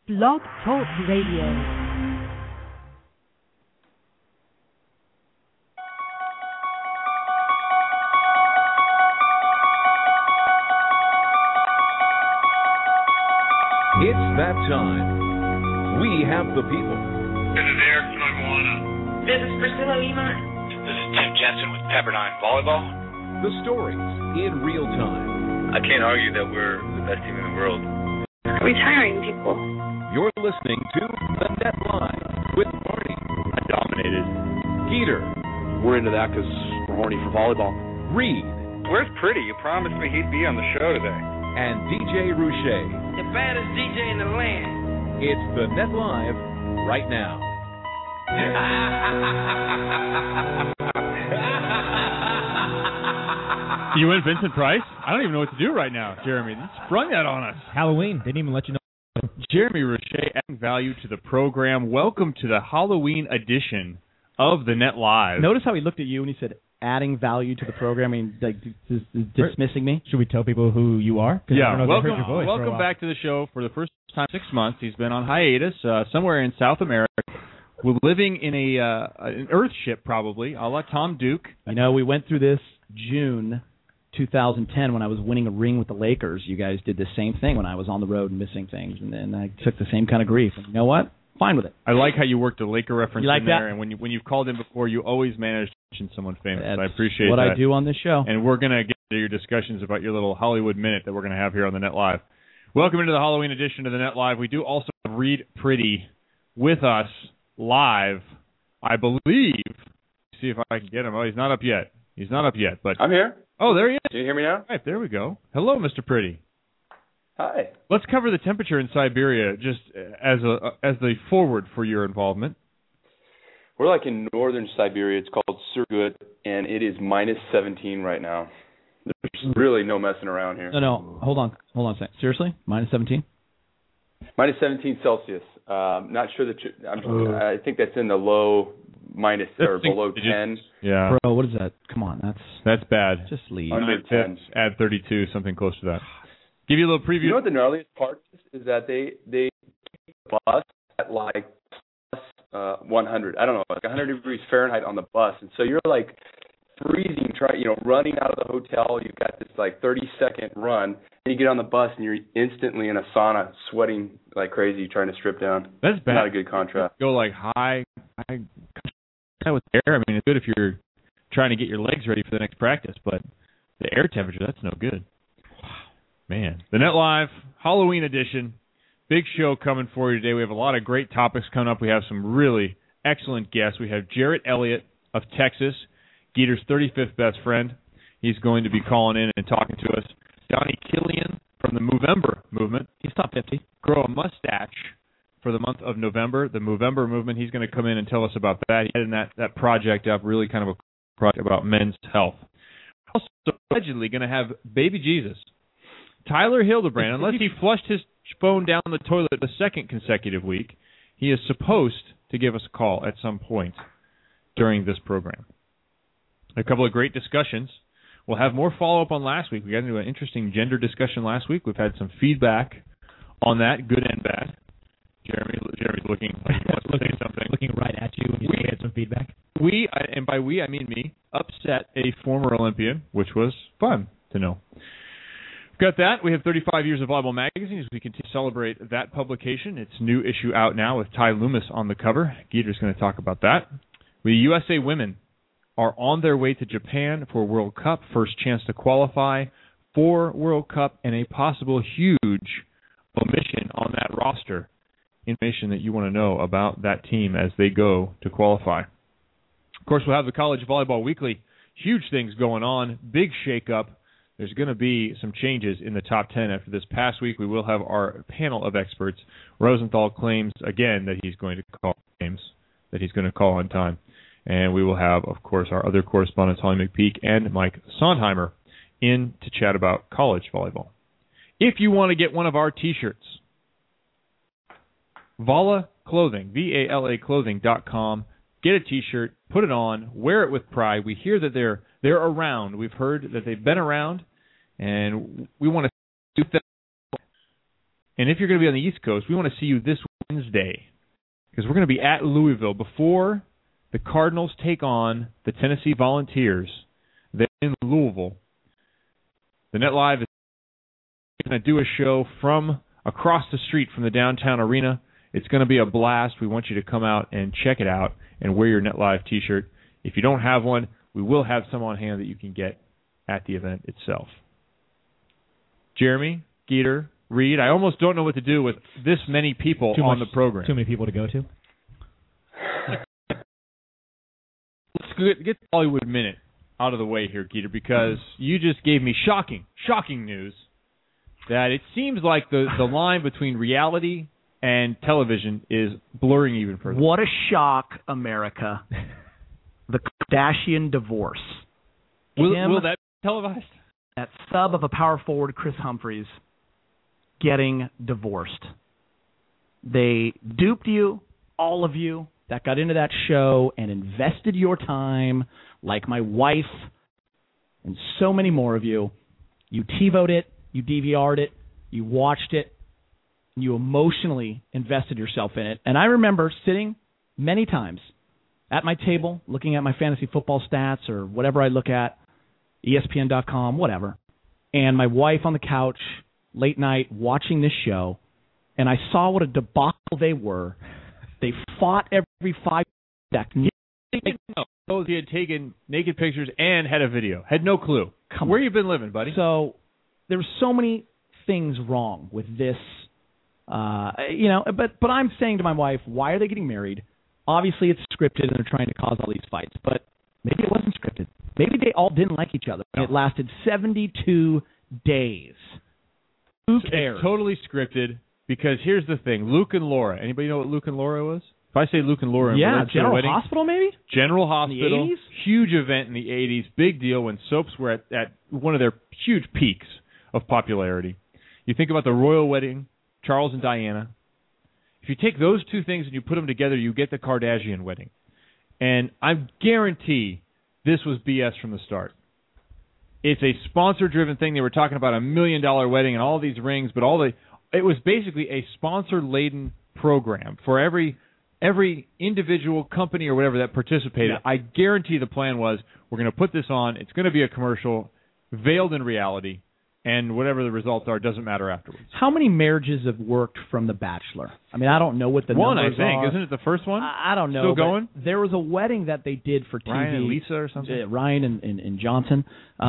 Blog Talk Radio. It's that time. We have the people. This is Eric from Moana. This is Priscilla Lima. This is Tim Jensen with Pepperdine Volleyball. The stories in real time. I can't argue that we're the best team in the world. Retiring people. You're listening to The Net Live with Marty. I dominated. Geeter. We're into that because we're horny for volleyball. Reed. Where's Pretty? You promised me he'd be on the show today. And DJ Rouchet. The baddest DJ in the land. It's The Net Live right now. You went Vincent Price? I don't even know what to do right now, Jeremy. They sprung that on us. Halloween. Didn't even let you know. Jeremy Rouchet, adding value to the program. Welcome to the Halloween edition of The Net Live. Notice how he looked at you when he said adding value to the program. I mean, like, dismissing me. Should we tell people who you are? Yeah, I don't know if they heard your voice welcome back to the show for the first time in 6 months. He's been on hiatus somewhere in South America. We're living in an Earth ship, probably, a la Tom Duke. You know, we went through this June 2010 when I was winning a ring with the Lakers. You guys did the same thing when I was on the road and missing things, and then I took the same kind of grief. And you know what? Fine with it. I like how you worked a Laker reference in there, that? and when you've called in before, you always manage to mention someone famous. That's I appreciate what that. I do on this show. And we're going to get to your discussions about your little Hollywood minute that we're going to have here on the Net Live. Welcome into the Halloween edition of the Net Live. We do also have Reed Pretty with us live, I believe. See if I can get him. Oh, he's not up yet. But I'm here. Oh, there he is. Can you hear me now? All right, there we go. Hello, Mr. Pretty. Hi. Let's cover the temperature in Siberia just as the forward for your involvement. We're like in northern Siberia. It's called Surgut, and it is minus 17 right now. There's really no messing around here. No. Hold on a second. Seriously? Minus 17? Minus 17 Celsius. Not sure that I think that's in the low minus or below 10. Yeah. Bro, what is that? Come on, that's bad. Just leave. Under 10. Add 32, something close to that. Give you a little preview. You know what the gnarliest part is that they keep the bus at like plus 100. I don't know, like 100 degrees Fahrenheit on the bus, and so you're like freezing, running out of the hotel. You've got this like 30-second run, and you get on the bus, and you're instantly in a sauna, sweating like crazy, trying to strip down. That's bad. Not a good contrast. Go like high with air. I mean, it's good if you're trying to get your legs ready for the next practice, but the air temperature, that's no good. Man, the Net Live Halloween edition, big show coming for you today. We have a lot of great topics coming up. We have some really excellent guests. We have Jarrett Elliott of Texas, Geeter's 35th best friend. He's going to be calling in and talking to us. Johnny Killian from the Movember movement. He's top 50. Grow a mustache for the month of November. The Movember movement, he's going to come in and tell us about that. He had that project up, really kind of a project about men's health. Also, allegedly going to have baby Jesus, Tyler Hildebrand, unless he flushed his phone down the toilet the second consecutive week, he is supposed to give us a call at some point during this program. A couple of great discussions. We'll have more follow-up on last week. We got into an interesting gender discussion last week. We've had some feedback on that, good and bad. Jeremy's looking like he wants to say something. Looking right at you when you had some feedback. We, and by we I mean me, upset a former Olympian, which was fun to know. Got that. We have 35 years of Volleyball Magazine as we continue to celebrate that publication. Its new issue out now with Ty Loomis on the cover. Geeter's going to talk about that. The USA women are on their way to Japan for World Cup. First chance to qualify for World Cup and a possible huge omission on that roster. Information that you want to know about that team as they go to qualify. Of course, we'll have the College Volleyball Weekly. Huge things going on. Big shakeup. There's going to be some changes in the top 10 after this past week. We will have our panel of experts. Rosenthal claims again that he's going to call games, that he's going to call on time. And we will have, of course, our other correspondents, Holly McPeak and Mike Sondheimer, in to chat about college volleyball. If you want to get one of our T-shirts, Vala Clothing, VALA Clothing.com. Get a T-shirt, put it on, wear it with pride. We hear that they're around. We've heard that they've been around, and we want to do that. And if you're going to be on the East Coast, we want to see you this Wednesday because we're going to be at Louisville before the Cardinals take on the Tennessee Volunteers. They're in Louisville. The Net Live is going to do a show from across the street from the downtown arena. It's going to be a blast. We want you to come out and check it out and wear your Net Live T-shirt. If you don't have one, we will have some on hand that you can get at the event itself. Jeremy, Geeter, Reed, I almost don't know what to do with this many people on the program. Too many people to go to. Let's get the Hollywood Minute out of the way here, Geeter, because you just gave me shocking news that it seems like the line between reality and television is blurring even further. What a shock, America. The Kardashian divorce. Will that be televised? That sub of a power forward, Chris Humphries, getting divorced. They duped you, all of you, that got into that show and invested your time, like my wife and so many more of you. You TiVo'd it, you DVR'd it, you watched it, and you emotionally invested yourself in it. And I remember sitting many times at my table, looking at my fantasy football stats or whatever I look at, ESPN.com, whatever, and my wife on the couch late night watching this show, and I saw what a debacle they were. They fought every 5 seconds. He had taken naked pictures and had a video. Had no clue. Where you been living, buddy? So there were so many things wrong with this, but I'm saying to my wife, why are they getting married? Obviously, it's scripted and they're trying to cause all these fights, but maybe it wasn't scripted. Maybe they all didn't like each other. No. It lasted 72 days. Who cares? It's totally scripted because here's the thing. Luke and Laura. Anybody know what Luke and Laura was? If I say Luke and Laura, General wedding, Hospital, maybe? General Hospital. In the 80s? Huge event in the 80s. Big deal when soaps were at one of their huge peaks of popularity. You think about the royal wedding, Charles and Diana. If you take those two things and you put them together, you get the Kardashian wedding. And I guarantee this was BS from the start. It's a sponsor-driven thing. They were talking about $1 million wedding and all these rings, but it was basically a sponsor-laden program for every individual company or whatever that participated. Yeah. I guarantee the plan was we're going to put this on. It's going to be a commercial, veiled in reality, and whatever the results are doesn't matter afterwards. How many marriages have worked from The Bachelor? I mean, I don't know what the numbers are. One, I think. Isn't it the first one? I don't know. Still going? There was a wedding that they did for TV. Ryan and Lisa or something? Ryan and Johnson.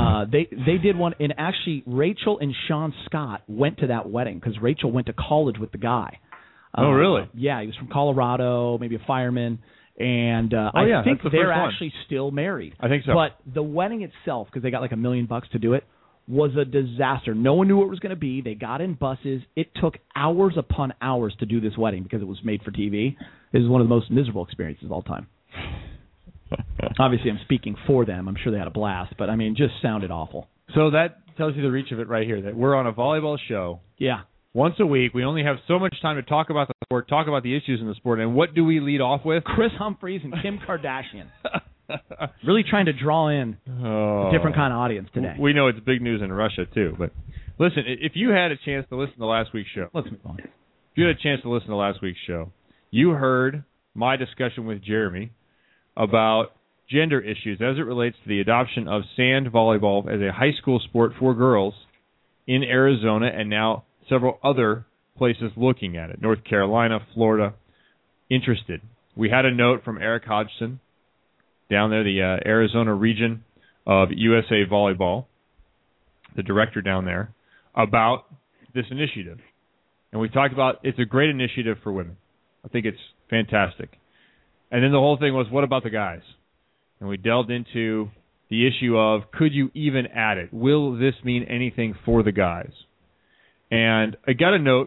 They did one, and actually Rachel and Sean Scott went to that wedding because Rachel went to college with the guy. Oh, really? Yeah, he was from Colorado, maybe a fireman. And I think they're actually still married. I think so. But the wedding itself, because they got like $1 million to do it, was a disaster. No one knew what it was going to be. They got in buses. It took hours upon hours to do this wedding because it was made for TV. It was one of the most miserable experiences of all time. Obviously, I'm speaking for them. I'm sure they had a blast, but I mean, just sounded awful. So that tells you the reach of it right here, that we're on a volleyball show. Yeah. Once a week. We only have so much time to talk about the sport, talk about the issues in the sport, and what do we lead off with? Chris Humphries and Kim Kardashian. Really trying to draw in a different kind of audience today. We know it's big news in Russia, too. But listen, if you had a chance to listen to last week's show, let's move on. If you had a chance to listen to last week's show, you heard my discussion with Jeremy about gender issues as it relates to the adoption of sand volleyball as a high school sport for girls in Arizona and now several other places looking at it. North Carolina, Florida, interested. We had a note from Eric Hodgson down there, the Arizona region of USA Volleyball, the director down there, about this initiative. And we talked about it's a great initiative for women. I think it's fantastic. And then the whole thing was, what about the guys? And we delved into the issue of, could you even add it? Will this mean anything for the guys? And I got a note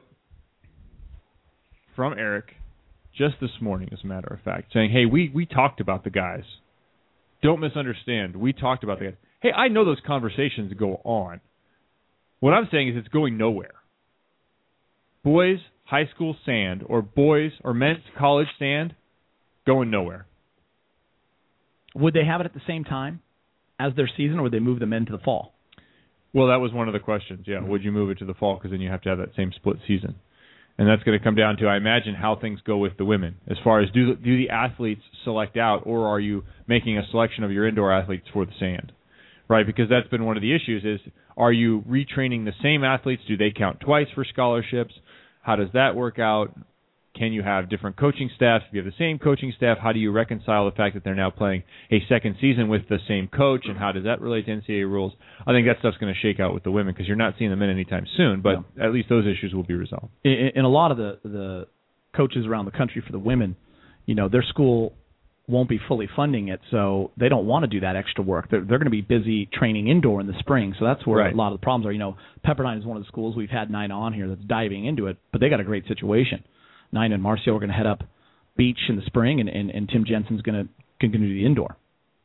from Eric just this morning, as a matter of fact, saying, hey, we talked about the guys. Don't misunderstand. We talked about the guys. Hey, I know those conversations go on. What I'm saying is it's going nowhere. Boys high school sand or boys or men's college sand going nowhere. Would they have it at the same time as their season, or would they move them into the fall? Well, that was one of the questions, yeah. Would you move it to the fall because then you have to have that same split season? And that's going to come down to, I imagine, how things go with the women. As far as do the athletes select out, or are you making a selection of your indoor athletes for the sand? Right, because that's been one of the issues is, are you retraining the same athletes? Do they count twice for scholarships? How does that work out? Can you have different coaching staffs? If you have the same coaching staff, how do you reconcile the fact that they're now playing a second season with the same coach, and how does that relate to NCAA rules? I think that stuff's going to shake out with the women because you're not seeing them in anytime soon, but at least those issues will be resolved. In a lot of the coaches around the country for the women, their school won't be fully funding it, so they don't want to do that extra work. They're going to be busy training indoor in the spring, so that's where a lot of the problems are. Pepperdine is one of the schools we've had Nina on here that's diving into it, but they got a great situation. Nina and Marcio are going to head up beach in the spring, and Tim Jensen's going to do the indoor.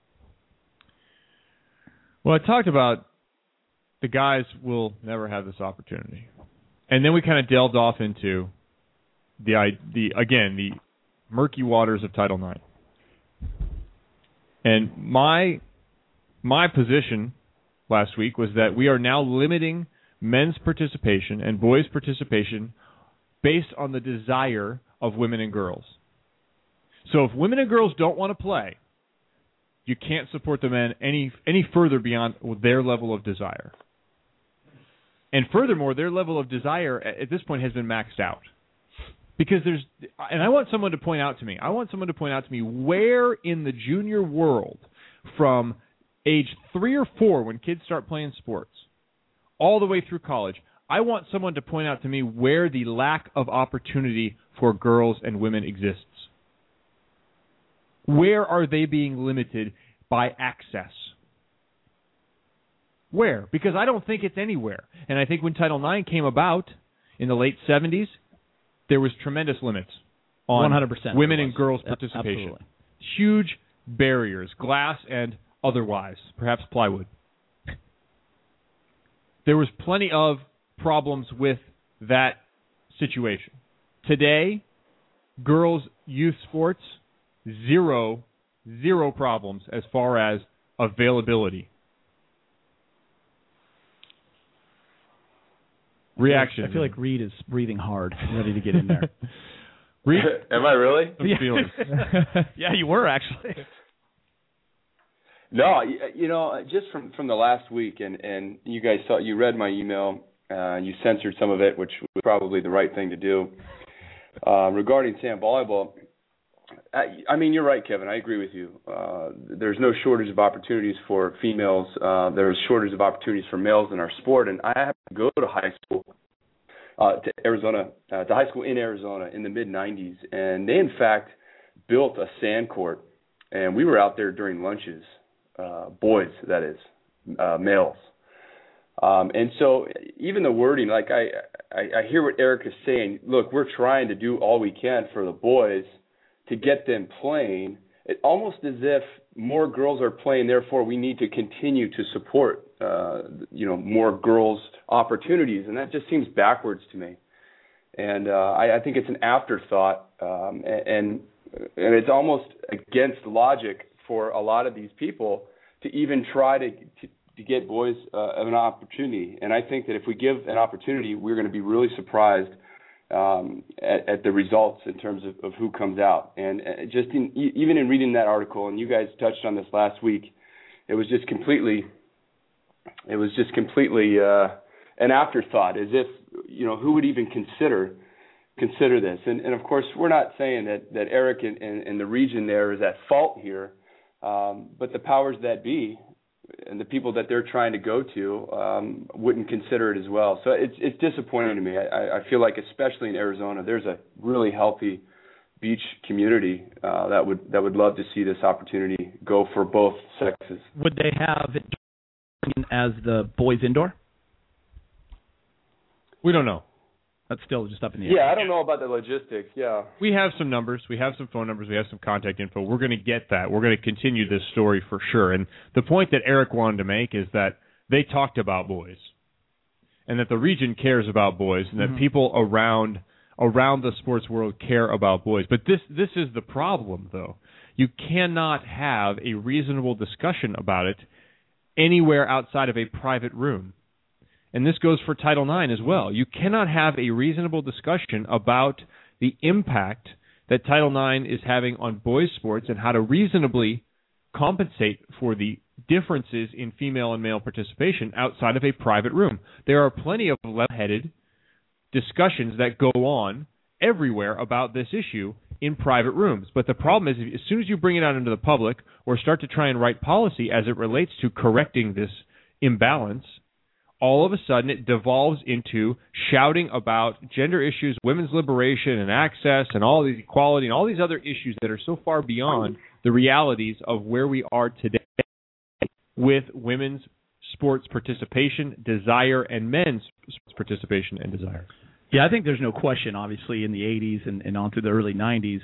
Well, I talked about the guys will never have this opportunity, and then we kind of delved off into the murky waters of Title IX. And my position last week was that we are now limiting men's participation and boys' participation based on the desire of women and girls. So if women and girls don't want to play, you can't support the men any further beyond their level of desire. And furthermore, their level of desire at this point has been maxed out. Because I want someone to point out to me where in the junior world, from age 3 or 4 when kids start playing sports, all the way through college, I want someone to point out to me where the lack of opportunity for girls and women exists. Where are they being limited by access? Where? Because I don't think it's anywhere. And I think when Title IX came about in the late 70s, there was tremendous limits on 100% women and girls' participation. Absolutely. Huge barriers, glass and otherwise, perhaps plywood. There was plenty of problems with that situation. Today, girls' youth sports, zero problems as far as availability. Reaction. I feel like Reed is breathing hard, ready to get in there. Reed? Am I really? Yeah, you were actually. No, just from the last week, and you guys you read my email, you censored some of it, which was probably the right thing to do. Regarding sand volleyball, I mean, you're right, Kevin. I agree with you. There's no shortage of opportunities for females. There's shortage of opportunities for males in our sport, and I have to go to high school, to high school in Arizona in the mid-'90s, and they, in fact, built a sand court, and we were out there during lunches, boys, that is, males. And so even the wording, like I hear what Eric is saying. Look, we're trying to do all we can for the boys to get them playing. It almost as if more girls are playing, therefore we need to continue to support, more girls' opportunities, and that just seems backwards to me. And I think it's an afterthought, and it's almost against logic for a lot of these people to even try to get boys an opportunity. And I think that if we give an opportunity, we're going to be really surprised at the results in terms of who comes out. And even in reading that article, and you guys touched on this last week, it was just completely an afterthought, as if who would even consider this. And of course, we're not saying that Eric and the region there is at fault here, but the powers that be and the people that they're trying to go to wouldn't consider it as well. So it's disappointing to me. I feel like, especially in Arizona, there's a really healthy beach community that would love to see this opportunity go for both sexes. Would they have it as the boys indoor? We don't know. That's still just up in the air. Yeah, I don't know about the logistics, yeah. We have some numbers. We have some phone numbers. We have some contact info. We're going to get that. We're going to continue this story for sure. And the point that Eric wanted to make is that they talked about boys and that the region cares about boys and that people around the sports world care about boys. But this is the problem, though. You cannot have a reasonable discussion about it anywhere outside of a private room. and this goes for Title IX as well, you cannot have a reasonable discussion about the impact that Title IX is having on boys' sports and how to reasonably compensate for the differences in female and male participation outside of a private room. There are plenty of level-headed discussions that go on everywhere about this issue in private rooms. But the problem is, as soon as you bring it out into the public or start to try and write policy as it relates to correcting this imbalance, all of a sudden it devolves into shouting about gender issues, women's liberation and access and all these equality and all these other issues that are so far beyond the realities of where we are today with women's sports participation, desire, and men's sports participation and desire. Yeah, I think there's no question, obviously, in the 80s and on through the early 90s,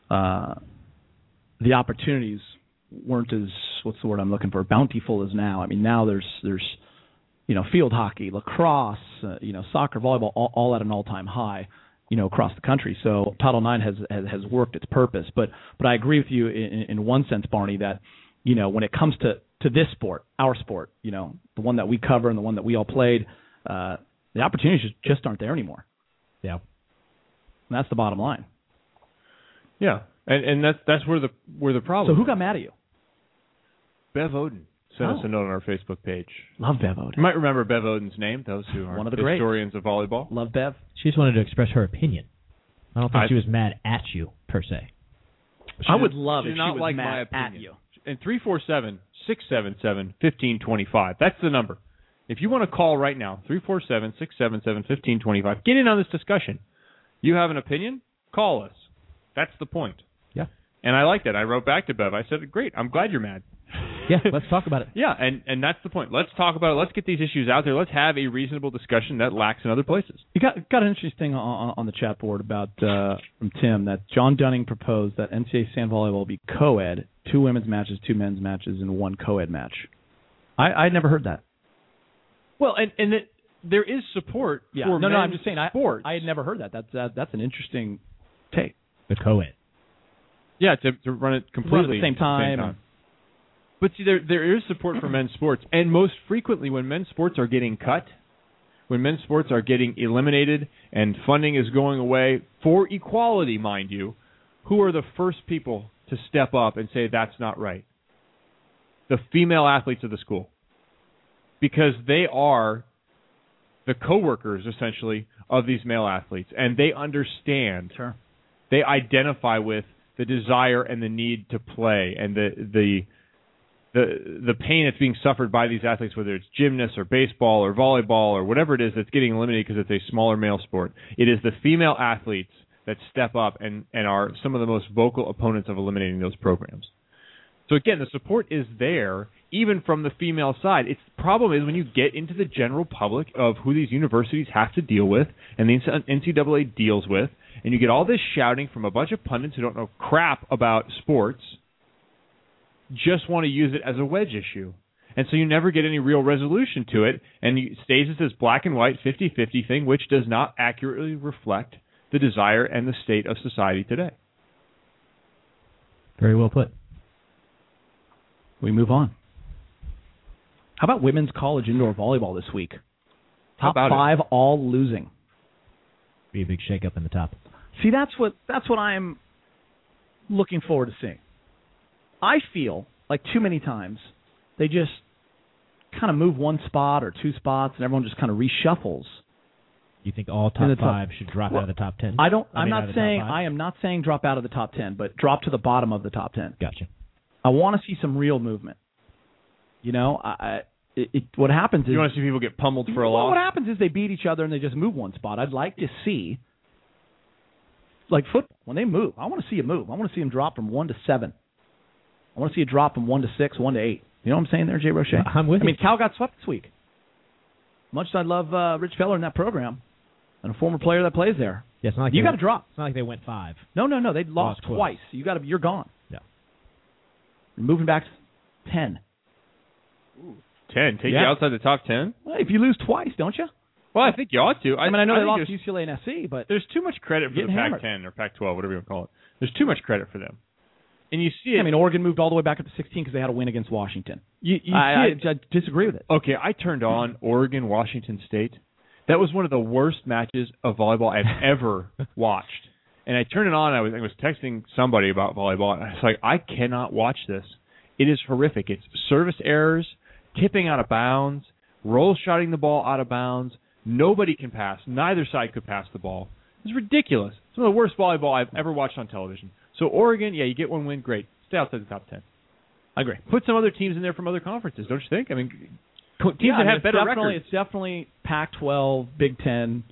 the opportunities weren't as, what's the word I'm looking for, bountiful as now. I mean, now there's field hockey, lacrosse, soccer, volleyball, all at an all-time high, across the country. So Title IX has worked its purpose. But I agree with you in one sense, Barney, that, when it comes to this sport, our sport, the one that we cover and the one that we all played, the opportunities just aren't there anymore. Yeah. And that's the bottom line. Yeah. And that's where the problem So who is. got mad at you? Bev Oden sent us a note on our Facebook page. Love Bev Oden. You might remember Bev Oden's name, those who are one of the historians of volleyball. Love Bev. She just wanted to express her opinion. I don't think she was mad at you, per se. I would love she if did she not was like mad my opinion. at you. And 347-677-1525. That's the number. If you want to call right now, 347-677-1525, get in on this discussion. You have an opinion? Call us. That's the point. Yeah. And I like that. I wrote back to Bev. I said, great, I'm glad you're mad. Yeah, let's talk about it. Yeah, and that's the point. Let's talk about it. Let's get these issues out there. Let's have a reasonable discussion that lacks in other places. You got an interesting thing on the chat board about from Tim that John Dunning proposed that NCAA sand volleyball be co-ed, 2 women's matches, 2 men's matches, and 1 co-ed match. I'd never heard that. Well, and there is support for men's I'm just saying sports. I had never heard that. That's an interesting take. The co-ed. Yeah, to run it completely at the same time. But see, there is support for men's sports, and most frequently when men's sports are getting cut, when men's sports are getting eliminated and funding is going away for equality, mind you, who are the first people to step up and say that's not right? The female athletes of the school. Because they are the coworkers, essentially, of these male athletes, and they understand. Sure. They identify with the desire and the need to play and the pain that's being suffered by these athletes, whether it's gymnasts or baseball or volleyball or whatever it is that's getting eliminated because it's a smaller male sport. It is the female athletes that step up and are some of the most vocal opponents of eliminating those programs. So again, the support is there, even from the female side. The problem is when you get into the general public of who these universities have to deal with and the NCAA deals with, and you get all this shouting from a bunch of pundits who don't know crap about sports, just want to use it as a wedge issue. And so you never get any real resolution to it, and it stays as this black and white 50-50 thing, which does not accurately reflect the desire and the state of society today. Very well put. We move on. How about women's college indoor volleyball this week? Top 5 all losing. Be a big shakeup in the top. See, that's what I'm looking forward to seeing. I feel like too many times they just kind of move one spot or 2 spots, and everyone just kind of reshuffles. You think all top 5 should drop out of the top 10? I am not saying drop out of the top 10, but drop to the bottom of the top 10. Gotcha. I want to see some real movement. What happens is you want to see people get pummeled for a loss. What happens is they beat each other and they just move one spot. I'd like to see, like football, when they move. I want to see a move. I want to see them drop from 1 to 7. I want to see it drop from 1 to 6, 1 to 8. You know what I'm saying there, Jay Roche? I'm with you. I mean, Cal got swept this week. Much as I love Rich Feller in that program, and a former player that plays there. Yeah, it's not like you got to drop. It's not like they went 5. No. They lost twice. You're gone. Yeah. You're moving back to 10. Ooh, 10? Take you outside the top 10? Well, if you lose twice, don't you? Well, I think you ought to. I know they lost UCLA and SC, but there's too much credit for the Pac-10 or Pac-12, whatever you want to call it. There's too much credit for them. And you see it. I mean, Oregon moved all the way back up to 16 because they had a win against Washington. I disagree with it. Okay, I turned on Oregon, Washington State. That was one of the worst matches of volleyball I've ever watched. And I turned it on. I was texting somebody about volleyball, and I was like, I cannot watch this. It is horrific. It's service errors, tipping out of bounds, roll shotting the ball out of bounds. Nobody can pass. Neither side could pass the ball. It's ridiculous. It's one of the worst volleyball I've ever watched on television. So Oregon, yeah, you get one win, great. Stay outside the top 10. I agree. Put some other teams in there from other conferences, don't you think? I mean, teams that have better records. It's definitely Pac-12, Big Ten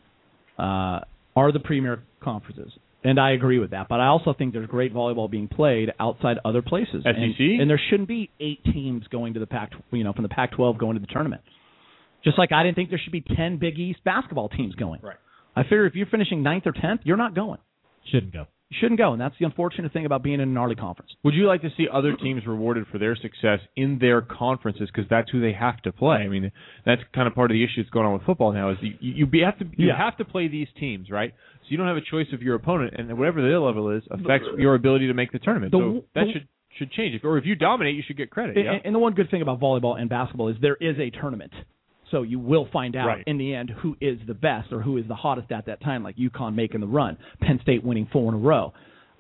are the premier conferences. And I agree with that. But I also think there's great volleyball being played outside other places. SEC? And there shouldn't be 8 teams going to the from the Pac-12 going to the tournament. Just like I didn't think there should be 10 Big East basketball teams going. Right. I figure if you're finishing 9th or 10th, you're not going. Shouldn't go. You shouldn't go, and that's the unfortunate thing about being in an early conference. Would you like to see other teams rewarded for their success in their conferences because that's who they have to play? I mean, that's kind of part of the issue that's going on with football now is you have to play these teams, right? So you don't have a choice of your opponent, and whatever their level is affects your ability to make the tournament. So that should change. If you dominate, you should get credit. And the one good thing about volleyball and basketball is there is a tournament. So you will find out in the end who is the best or who is the hottest at that time, like UConn making the run, Penn State winning 4 in a row.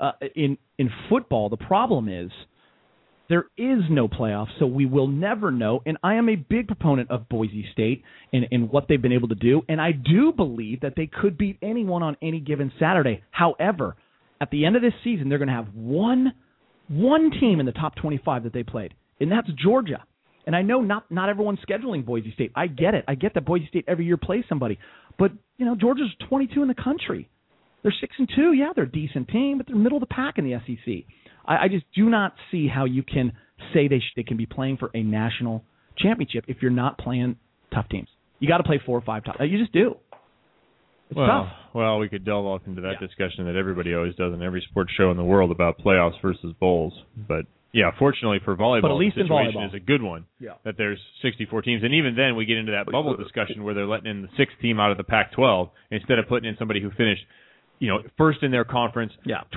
In football, the problem is there is no playoff, so we will never know. And I am a big proponent of Boise State and what they've been able to do, and I do believe that they could beat anyone on any given Saturday. However, at the end of this season, they're going to have one team in the top 25 that they played, and that's Georgia. And I know not everyone's scheduling Boise State. I get it. I get that Boise State every year plays somebody. But, Georgia's 22 in the country. They're 6-2. Yeah, they're a decent team, but they're middle of the pack in the SEC. I just do not see how you can say they can be playing for a national championship if you're not playing tough teams. You got to play 4 or 5 tough. You just do. It's tough. Well, we could delve off into that discussion that everybody always does in every sports show in the world about playoffs versus bowls. But yeah, fortunately for volleyball, the situation is a good one. Yeah. That there's 64 teams, and even then we get into that bubble discussion where they're letting in the 6th team out of the Pac-12 instead of putting in somebody who finished, first in their conference,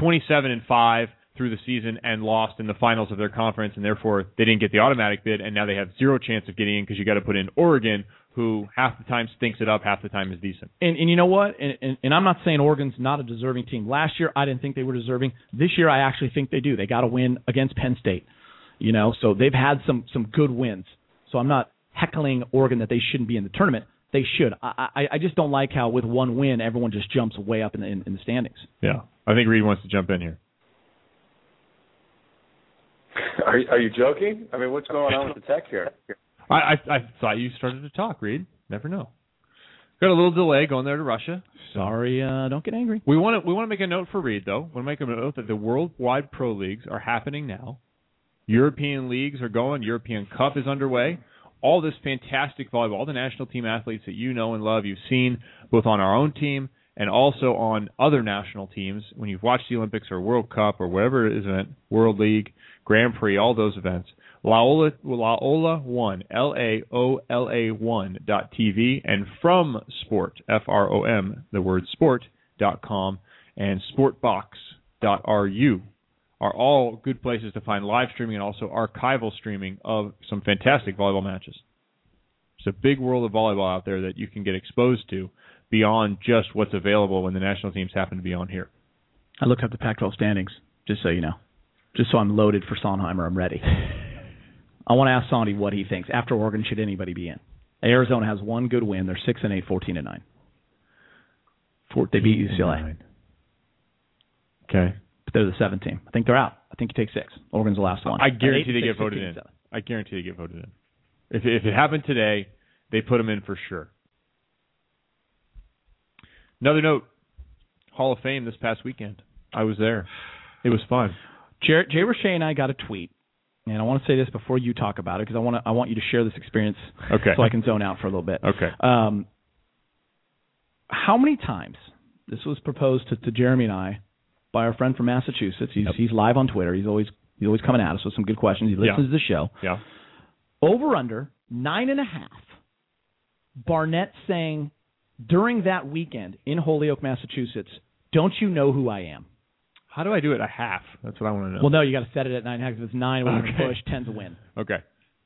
27-5 through the season and lost in the finals of their conference, and therefore they didn't get the automatic bid, and now they have 0 chance of getting in because you got to put in Oregon, who half the time stinks it up, half the time is decent. And you know what? And I'm not saying Oregon's not a deserving team. Last year, I didn't think they were deserving. This year, I actually think they do. They got a win against Penn State, so they've had some good wins. So I'm not heckling Oregon that they shouldn't be in the tournament. They should. I just don't like how with one win, everyone just jumps way up in the standings. Yeah. I think Reed wants to jump in here. Are you joking? I mean, what's going on with the tech here? I thought you started to talk, Reed. Never know. Got a little delay going there to Russia. Sorry, don't get angry. We want to make a note for Reed, though. We want to make a note that the worldwide pro leagues are happening now. European leagues are going. European Cup is underway. All this fantastic volleyball, all the national team athletes that you know and love, you've seen both on our own team and also on other national teams when you've watched the Olympics or World Cup or whatever event, World League, Grand Prix, all those events. Laola 1, LAOLA1.tv, and From Sport, FROM, the word sport.com, and sportbox.ru are all good places to find live streaming and also archival streaming of some fantastic volleyball matches. It's a big world of volleyball out there that you can get exposed to beyond just what's available when the national teams happen to be on here. I looked up the Pac-12 standings, just so you know. Just so I'm loaded for Sondheimer, I'm ready. I want to ask Sandy what he thinks. After Oregon, should anybody be in? Arizona has one good win. They're 6-8, 14-9. They beat UCLA. Okay. But they're the 7th team. I think they're out. I think you take 6. Oregon's the last one. I guarantee they get voted in. I guarantee they get voted in. If it happened today, they put them in for sure. Another note, Hall of Fame this past weekend. I was there. It was fun. Jay Roche and I got a tweet, and I want to say this before you talk about it because I want you to share this experience so I can zone out for a little bit. Okay. How many times, this was proposed to Jeremy and I by our friend from Massachusetts. He's live on Twitter. He's always coming at us with some good questions. He listens to the show. Yeah. Over under 9.5. Barnett saying during that weekend in Holyoke, Massachusetts, "Don't you know who I am?" How do I do it a half? That's what I want to know. Well, no, you got to set it at 9.5. If it's 9 with a push, 10's a win. Okay.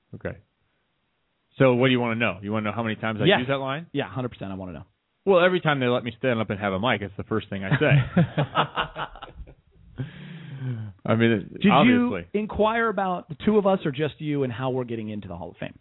So what do you want to know? You want to know how many times I use that line? Yeah, 100%. I want to know. Well, every time they let me stand up and have a mic, it's the first thing I say. I mean, Did obviously. you inquire about the two of us or just you and how we're getting into the Hall of Fame?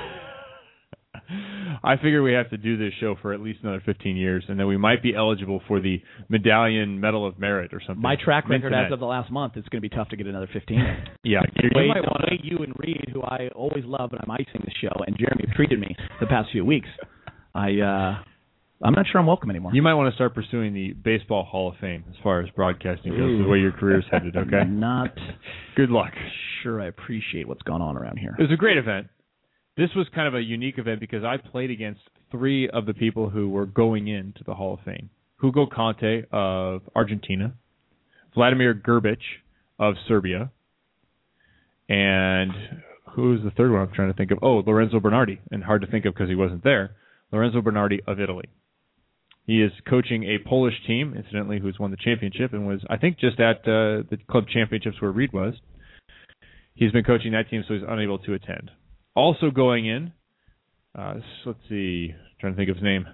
I figure we have to do this show for at least another 15 years, and then we might be eligible for the Medallion Medal of Merit or something. My track record as of the last month, it's going to be tough to get another 15. Yeah. The way you and Reed, who I always love, and I'm icing the show, and Jeremy have treated me the past few weeks, I'm not sure I'm welcome anymore. You might want to start pursuing the Baseball Hall of Fame as far as broadcasting goes, the way your career's headed, okay? Not good luck. Sure, I appreciate what's going on around here. It was a great event. This was kind of a unique event because I played against 3 of the people who were going into the Hall of Fame. Hugo Conte of Argentina, Vladimir Grbić of Serbia, and who was the third one I'm trying to think of? Oh, Lorenzo Bernardi, and hard to think of because he wasn't there. Lorenzo Bernardi of Italy. He is coaching a Polish team, incidentally, who's won the championship and was, I think, just at the club championships where Reed was. He's been coaching that team, so he's unable to attend. Also going in, let's see, trying to think of his name.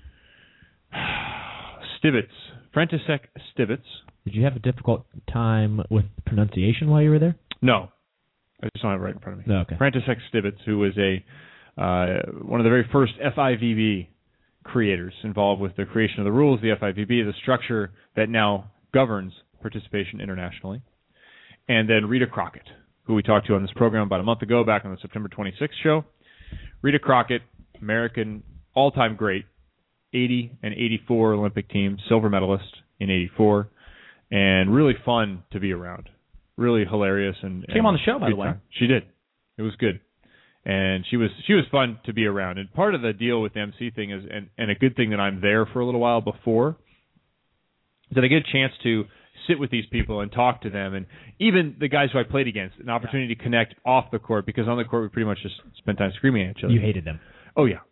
Stibitz, František Stibitz. Did you have a difficult time with pronunciation while you were there? No. I just don't have it right in front of me. Oh, okay. František Stibitz, who was one of the very first FIVB creators involved with the creation of the rules. The FIVB is a structure that now governs participation internationally. And then Rita Crockett, who we talked to on this program about a month ago, back on the September 26th show. Rita Crockett, American all-time great, 80 and 84 Olympic team, silver medalist in 84, and really fun to be around. Really hilarious and came on the show, by the way. She did. It was good. And she was fun to be around. And part of the deal with the MC thing is, and a good thing that I'm there for a little while before, is that I get a chance to sit with these people and talk to them, and even the guys who I played against, an opportunity to connect off the court, because on the court we pretty much just spent time screaming at each other. You hated them. Oh, yeah.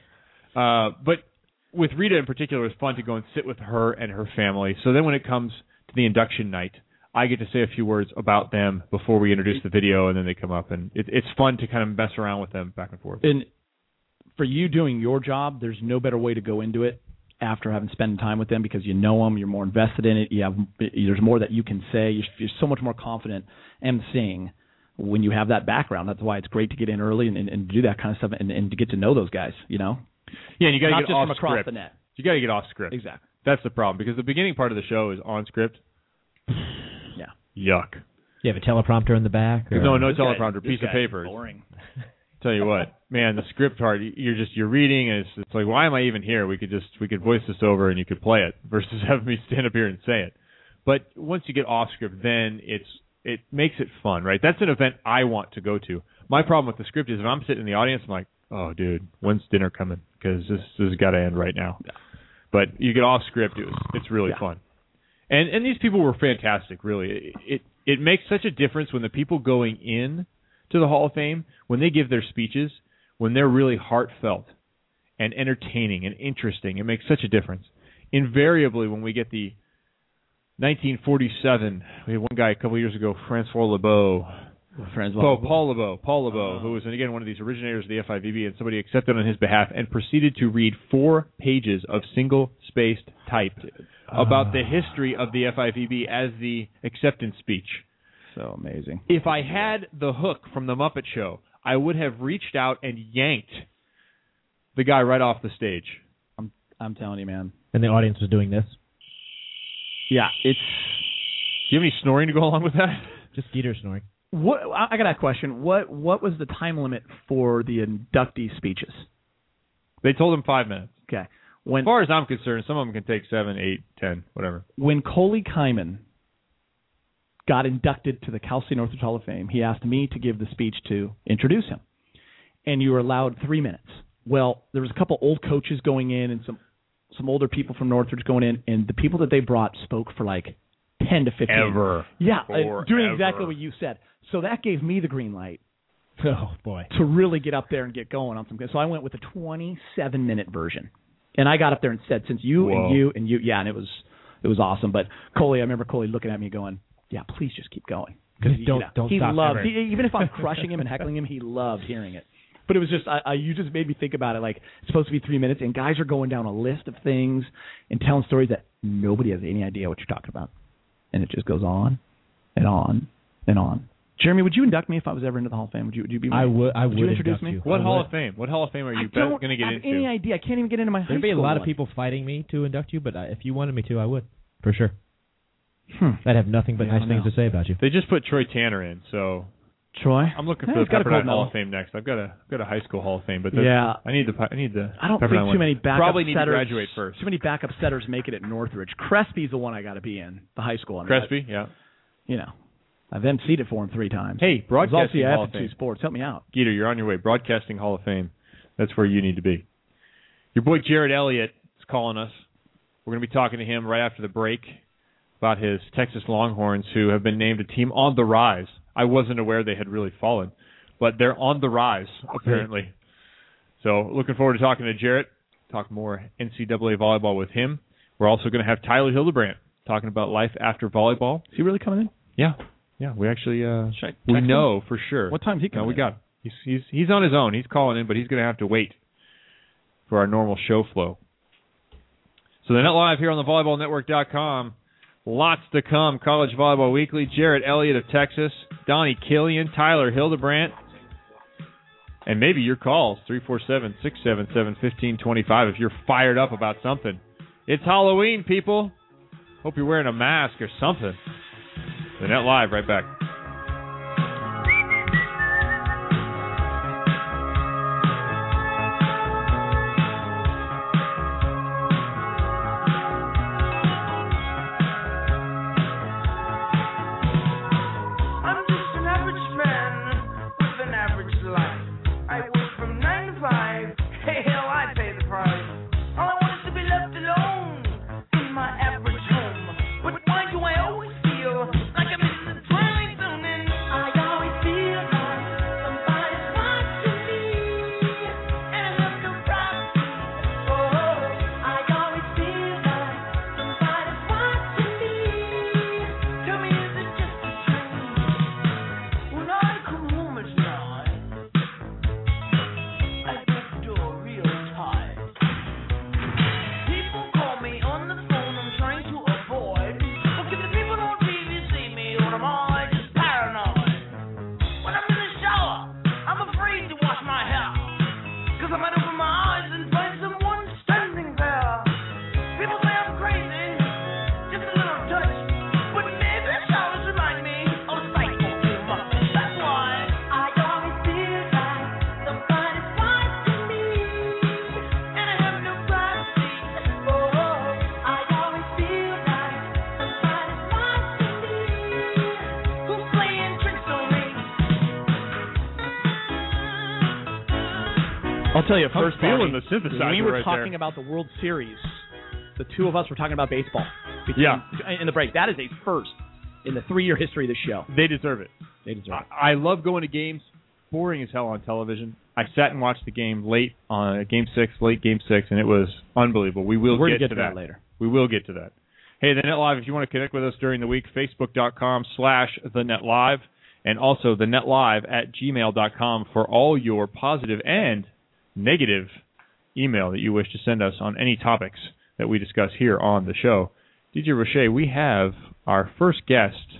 But with Rita in particular, it was fun to go and sit with her and her family. So then when it comes to the induction night, I get to say a few words about them before we introduce the video, and then they come up, and it's fun to kind of mess around with them back and forth. And for you doing your job, there's no better way to go into it after having spent time with them, because you know them, you're more invested in it, there's more that you can say, you're so much more confident emceeing when you have that background. That's why it's great to get in early and do that kind of stuff and to get to know those guys, you know? Yeah, and you got to get off script. Not just from across the net. You got to get off script. Exactly. That's the problem, because the beginning part of the show is on script. Yeah. Yuck. You have a teleprompter in the back? Or? No teleprompter, piece of paper. Boring. Tell you what, man, the script part, you're reading, and it's like, why am I even here? We could voice this over and you could play it versus having me stand up here and say it. But once you get off script, then it makes it fun, right? That's an event I want to go to. My problem with the script is if I'm sitting in the audience, I'm like, oh, dude, when's dinner coming? Because this has got to end right now. Yeah. But you get off script, it's really fun. And these people were fantastic, really. It makes such a difference when the people going in to the Hall of Fame, when they give their speeches, when they're really heartfelt and entertaining and interesting. It makes such a difference. Invariably, when we get the 1947, we had one guy a couple of years ago, Francois Lebeau. Paul Lebeau, who was, again, one of these originators of the FIVB, and somebody accepted on his behalf and proceeded to read 4 pages of single-spaced type about the history of the FIVB as the acceptance speech. So amazing. If I had the hook from the Muppet Show, I would have reached out and yanked the guy right off the stage. I'm telling you, man. And the audience was doing this? Yeah, it's... Do you have any snoring to go along with that? Just Dieter snoring. I got a question. What was the time limit for the inductee speeches? They told him 5 minutes. Okay. As far as I'm concerned, some of them can take 7, 8, 10, whatever. When Coley Kyman got inducted to the Cal State Northridge Hall of Fame, he asked me to give the speech to introduce him. And you were allowed 3 minutes. Well, there was a couple old coaches going in and some older people from Northridge going in, and the people that they brought spoke for like 10 to 15. Ever. Yeah, doing exactly what you said. So that gave me the green light. Oh, boy. To really get up there and get going on something. So I went with a 27-minute version. And I got up there and said, since you and you, and it was It was awesome. But Coley, I remember Coley looking at me going, "Yeah, please just keep going." Because don't he stop loved, ever. even if I'm crushing him and heckling him, he loved hearing it. But it was just, you just made me think about it. Like, it's supposed to be 3 minutes, and guys are going down a list of things and telling stories that nobody has any idea what you're talking about. And it just goes on and on and on. Jeremy, would you induct me if I was ever into the Hall of Fame? Would you be? I would. Would you introduce me? What Hall of Fame? What Hall of Fame are you going to get into? I don't have any idea. I can't even get into my high school. There'd be a lot of one. people fighting me to induct you, but if you wanted me to, I would, for sure. I'd have nothing but nice things to say about you. They just put Troy Tanner in, so Troy. I'm looking for the Pepperdine Hall of Fame next. I've got a high school Hall of Fame, but I need the I don't think too many backup probably need setters, to graduate first. Too many backup setters make it at Northridge. Crespi's the one I got to be in, the high school. Crespi, yeah. You know, I've emceed it for him 3 times. Hey, Broadcasting Hall of Fame. Sports, help me out. Geeter, you're on your way. Broadcasting Hall of Fame. That's where you need to be. Your boy Jared Elliott is calling us. We're going to be talking to him right after the break about his Texas Longhorns, who have been named a team on the rise. I wasn't aware they had really fallen, but they're on the rise, apparently. So looking forward to talking to Jarrett, talk more NCAA volleyball with him. We're also going to have Tyler Hildebrandt talking about life after volleyball. Is he really coming in? Yeah, we actually we know for sure. What time is he coming in? We got him. He's on his own. He's calling in, but he's going to have to wait for our normal show flow. So the Net Live here on the VolleyballNetwork.com. Lots to come. College Volleyball Weekly. Jarrett Elliott of Texas. Donnie Killian. Tyler Hildebrandt. And maybe your calls. 347-677-1525 if you're fired up about something. It's Halloween, people. Hope you're wearing a mask or something. The Net Live, right back. I'll tell you first, feeling the synthesizer we were right talking there. about the World Series. The two of us were talking about baseball. In the break. That is a first in the 3-year history of the show. They deserve it. They deserve it. I love going to games. Boring as hell on television. I sat and watched the game late on Game 6, and it was unbelievable. We're going to get to that later. We will get to that. Hey, the Net Live, if you want to connect with us during the week, Facebook.com/TheNetLive, and also thenetlive@gmail.com for all your positive and negative email that you wish to send us on any topics that we discuss here on the show. DJ Roche, we have our first guest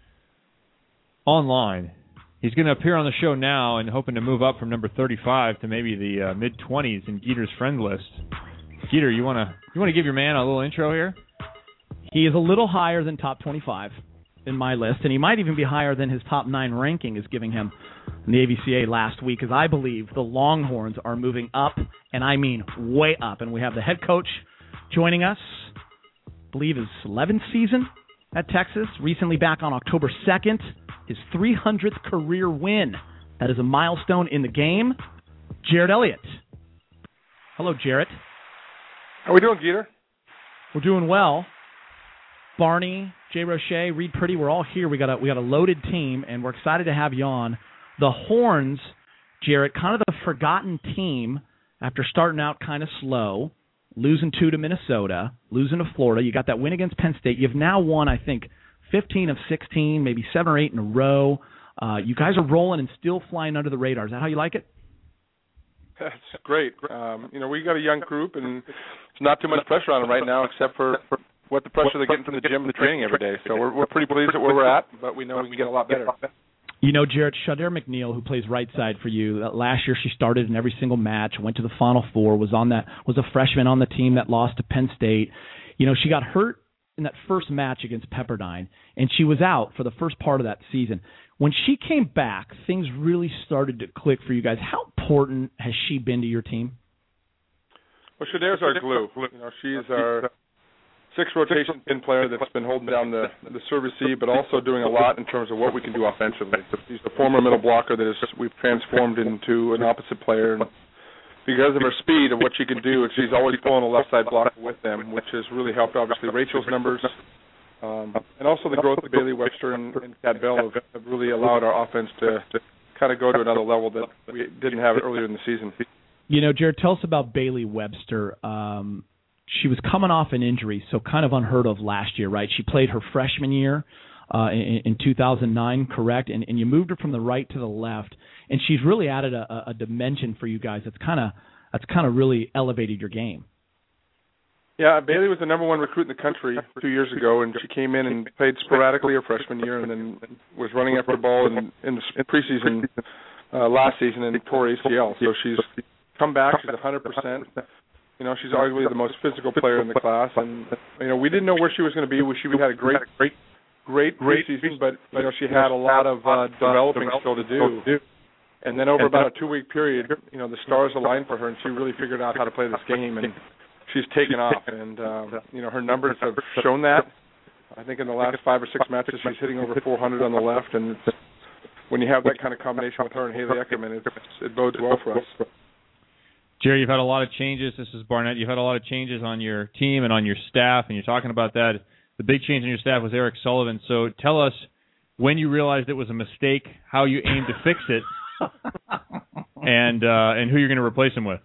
online. He's going to appear on the show now and hoping to move up from number 35 to maybe the mid-20s in Geeter's friend list. Geeter, you want to give your man a little intro here? He is a little higher than top 25 in my list, and he might even be higher than his top 9 ranking is giving him in the AVCA last week, because I believe the Longhorns are moving up, and I mean way up. And we have the head coach joining us, I believe his 11th season at Texas, recently back on October 2nd, his 300th career win. That is a milestone in the game. Jarrett Elliott. Hello, Jarrett. How we doing, Geeter? We're doing well. Barney, Jay Roche, Reed Purdy, we're all here. We got a loaded team, and we're excited to have you on. The Horns, Jarrett, kind of the forgotten team after starting out kind of slow. losing 2 to Minnesota, losing to Florida. You got that win against Penn State. You've now won, I think, 15 of 16, maybe 7 or 8 in a row. You guys are rolling and still flying under the radar. Is that how you like it? That's great. We got a young group, and there's not too much pressure on them right now, except for what the pressure they're getting from the gym and training every day. So we're pretty pleased at where we're at, but we know we can get a lot better. Jarrett, Shadair McNeil, who plays right side for you, last year she started in every single match, went to the Final Four, was a freshman on the team that lost to Penn State. She got hurt in that first match against Pepperdine, and she was out for the first part of that season. When she came back, things really started to click for you guys. How important has she been to your team? Well, Shadair's our glue. She's our 6th rotation pin player that's been holding down the service C, but also doing a lot in terms of what we can do offensively. She's a former middle blocker that we've transformed into an opposite player. And because of her speed and what she can do, she's always pulling a left side blocker with them, which has really helped, obviously, Rachel's numbers. And also the growth of Bailey Webster and Kat Bell have really allowed our offense to kind of go to another level that we didn't have earlier in the season. Jared, tell us about Bailey Webster. She was coming off an injury, so kind of unheard of last year, right? She played her freshman year in 2009, correct? And you moved her from the right to the left, and she's really added a dimension for you guys that's kind of really elevated your game. Yeah, Bailey was the number 1 recruit in the country 2 years ago, and she came in and played sporadically her freshman year, and then was running after the ball in the preseason last season and tore ACL. So she's come back. She's 100%. She's arguably the most physical player in the class, and we didn't know where she was going to be. She had a great preseason, but she had a lot of developing still to do. And then over about a 2-week period, the stars aligned for her, and she really figured out how to play this game, and she's taken off. And her numbers have shown that. I think in the last 5 or 6 matches, she's hitting over 400 on the left, and when you have that kind of combination with her and Haley Eckerman, it bodes well for us. Jerry, you've had a lot of changes. This is Barnett. You've had a lot of changes on your team and on your staff, and you're talking about that. The big change in your staff was Eric Sullivan. So tell us when you realized it was a mistake, how you aim to fix it, and who you're going to replace him with.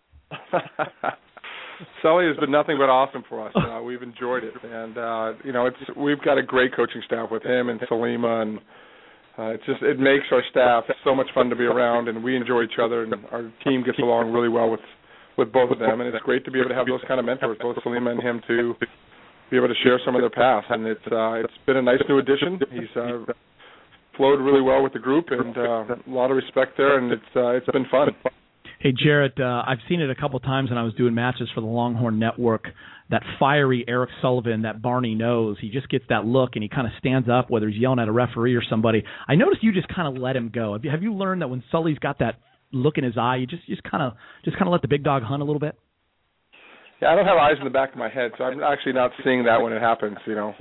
Sully has been nothing but awesome for us. We've enjoyed it, and we've got a great coaching staff with him and Salima, and it makes our staff so much fun to be around, and we enjoy each other, and our team gets along really well with both of them, and it's great to be able to have those kind of mentors, both Salima and him, to be able to share some of their past, and it's been a nice new addition. He's flowed really well with the group, and a lot of respect there, and it's been fun. Hey, Jarrett, I've seen it a couple times when I was doing matches for the Longhorn Network. That fiery Eric Sullivan that Barney knows, he just gets that look and he kind of stands up, whether he's yelling at a referee or somebody. I noticed you just kind of let him go. Have you learned that when Sully's got that look in his eye, you just kind of let the big dog hunt a little bit? Yeah, I don't have eyes in the back of my head, so I'm actually not seeing that when it happens,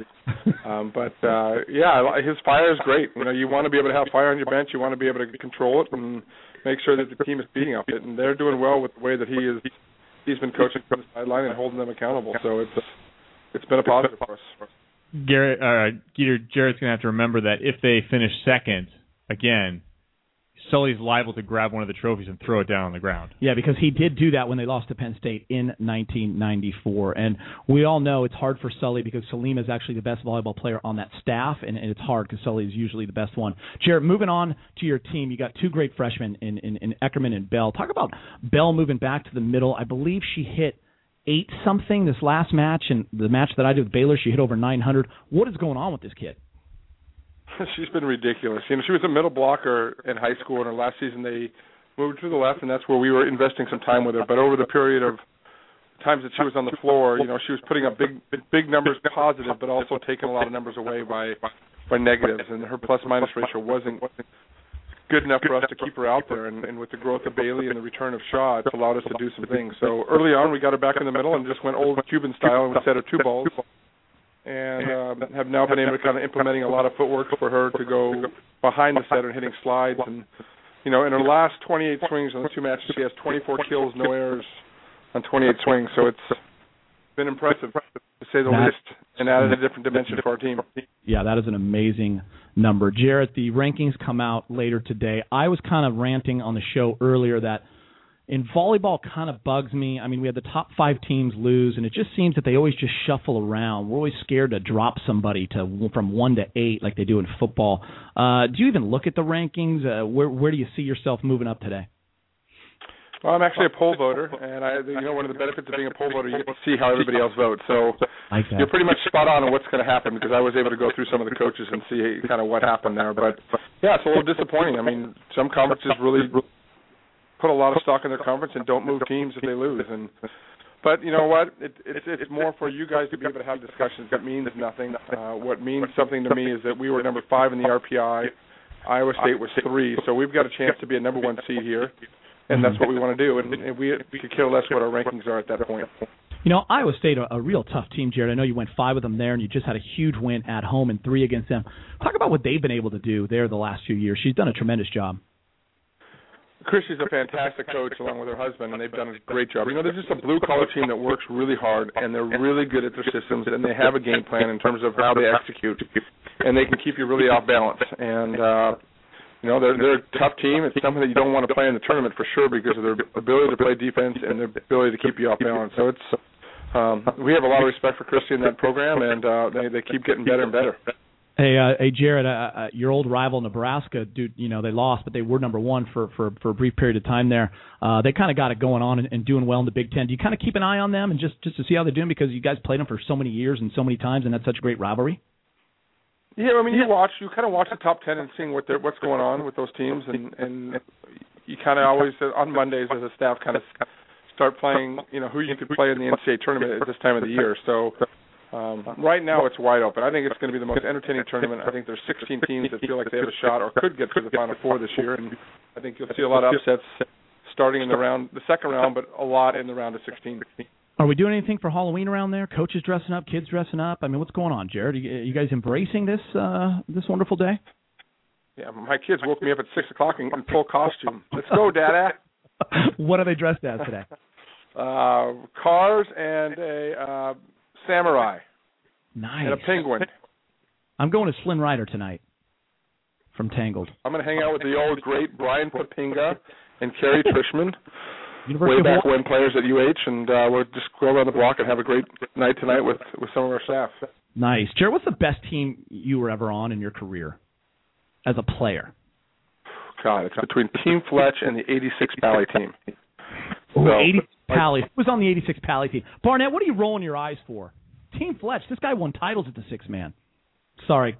his fire is great. You want to be able to have fire on your bench. You want to be able to control it and make sure that the team is beating up it, and they're doing well with the way that he's been coaching from the sideline and holding them accountable. So it's been a positive for us. Jarrett's going to have to remember that if they finish second again, Sully's liable to grab one of the trophies and throw it down on the ground. Yeah, because he did do that when they lost to Penn State in 1994. And we all know it's hard for Sully because Salima is actually the best volleyball player on that staff, and it's hard because Sully is usually the best one. Jarrett, moving on to your team, you got 2 great freshmen in Eckerman and Bell. Talk about Bell moving back to the middle. I believe she hit 8-something this last match, and the match that I did with Baylor, she hit over 900. What is going on with this kid? She's been ridiculous. She was a middle blocker in high school, and her last season they moved to the left, and that's where we were investing some time with her. But over the period of times that she was on the floor, she was putting up big numbers positive, but also taking a lot of numbers away by negatives, and her plus-minus ratio wasn't good enough for us to keep her out there. And with the growth of Bailey and the return of Shaw, it's allowed us to do some things. So early on, we got her back in the middle and just went old Cuban style, and we set her 2 balls. And have now been able to kind of implementing a lot of footwork for her to go behind the setter and hitting slides. And, in her last 28 swings on the 2 matches, she has 24 kills, no errors on 28 swings. So it's been impressive, to say the least, and added a different dimension for our team. Yeah, that is an amazing number. Jarrett, the rankings come out later today. I was kind of ranting on the show earlier that in volleyball kind of bugs me. I mean, we had the top 5 teams lose, and it just seems that they always just shuffle around. We're always scared to drop somebody from 1 to 8 like they do in football. Do you even look at the rankings? Where do you see yourself moving up today? Well, I'm actually a poll voter, and one of the benefits of being a poll voter, you get to see how everybody else votes. So you're pretty much spot on what's going to happen, because I was able to go through some of the coaches and see kind of what happened there. But yeah, it's a little disappointing. I mean, some conferences really put a lot of stock in their conference and don't move teams if they lose. But you know what? It's more for you guys to be able to have discussions. That means nothing. What means something to me is that we were number 5 in the RPI. Iowa State was 3, so we've got a chance to be a number 1 seed here. And that's what we want to do, and we could care less what our rankings are at that point. You know, Iowa State, a real tough team, Jared. I know you went 5 with them there, and you just had a huge win at home and 3 against them. Talk about what they've been able to do there the last few years. She's done a tremendous job. Christy's a fantastic coach along with her husband, and they've done a great job. You know, they're just a blue-collar team that works really hard, and they're really good at their systems, and they have a game plan in terms of how they execute, and they can keep you really off balance. And they're a tough team. It's something that you don't want to play in the tournament for sure because of their ability to play defense and their ability to keep you off balance. So we have a lot of respect for Christy in that program, and they keep getting better and better. Hey, Jared, your old rival Nebraska, dude, they lost, but they were number 1 for a brief period of time there. They kind of got it going on and doing well in the Big Ten. Do you kind of keep an eye on them and just to see how they're doing because you guys played them for so many years and so many times and had such a great rivalry? Yeah, I mean, you kind of watch the top 10 and seeing what's going on with those teams, and you kind of always on Mondays as a staff kind of start playing, who you could play in the NCAA tournament at this time of the year. So right now it's wide open. I think it's going to be the most entertaining tournament. I think there's 16 teams that feel like they have a shot or could get to the Final Four this year, and I think you'll see a lot of upsets starting in the second round, but a lot in the round of 16. Are we doing anything for Halloween around there? Coaches dressing up, kids dressing up? I mean, what's going on, Jared? Are you guys embracing this wonderful day? Yeah, my kids woke me up at 6 o'clock in full costume. Let's go, Dada. What are they dressed as today? Cars and a samurai. Nice. And a penguin. I'm going to Flynn Rider tonight from Tangled. I'm going to hang out with the old great Brian Papinga and Carrie Trishman. University way back when players at UH, and we'll just go around the block and have a great night tonight with some of our staff. Nice. Jared, what's the best team you were ever on in your career as a player? God, it's between Team Fletch and the 86 Pally team. Oh, 86 Pally. Who was on the 86 Pally team? Barnett, what are you rolling your eyes for? Team Fletch. This guy won titles at the 6-man. Sorry.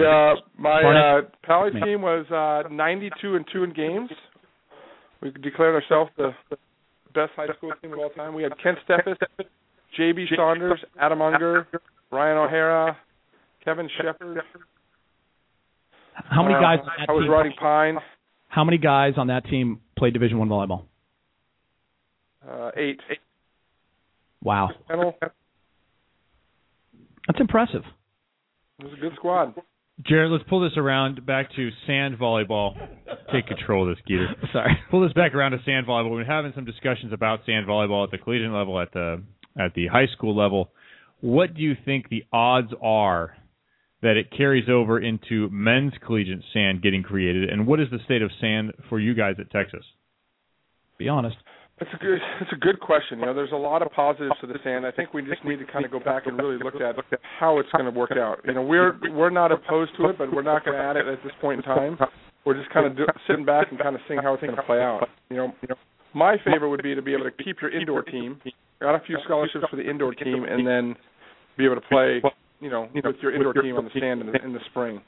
My Pally team was 92-2 in games. We declared ourselves the best high school team of all time. We had Kent Steffes, J.B. Saunders, Adam Unger, Ryan O'Hara, Kevin Shepard. How many guys on that team? I was Rodney Pine. How many guys on that team played Division I volleyball? 8. Wow. That's impressive. It was a good squad. Jared, let's pull this around back to sand volleyball. Take control of this, Geeter. Sorry. Pull this back around to sand volleyball. We've been having some discussions about sand volleyball at the collegiate level, at the high school level. What do you think the odds are that it carries over into men's collegiate sand getting created, and what is the state of sand for you guys at Texas? Be honest. It's a good question. There's a lot of positives to the sand. I think we just need to kind of go back and really look at how it's going to work out. We're not opposed to it, but we're not going to add it at this point in time. We're just kind of sitting back and kind of seeing how it's going to play out. My favorite would be to be able to keep your indoor team. Got a few scholarships for the indoor team, and then be able to play, with your indoor team on the sand in the spring.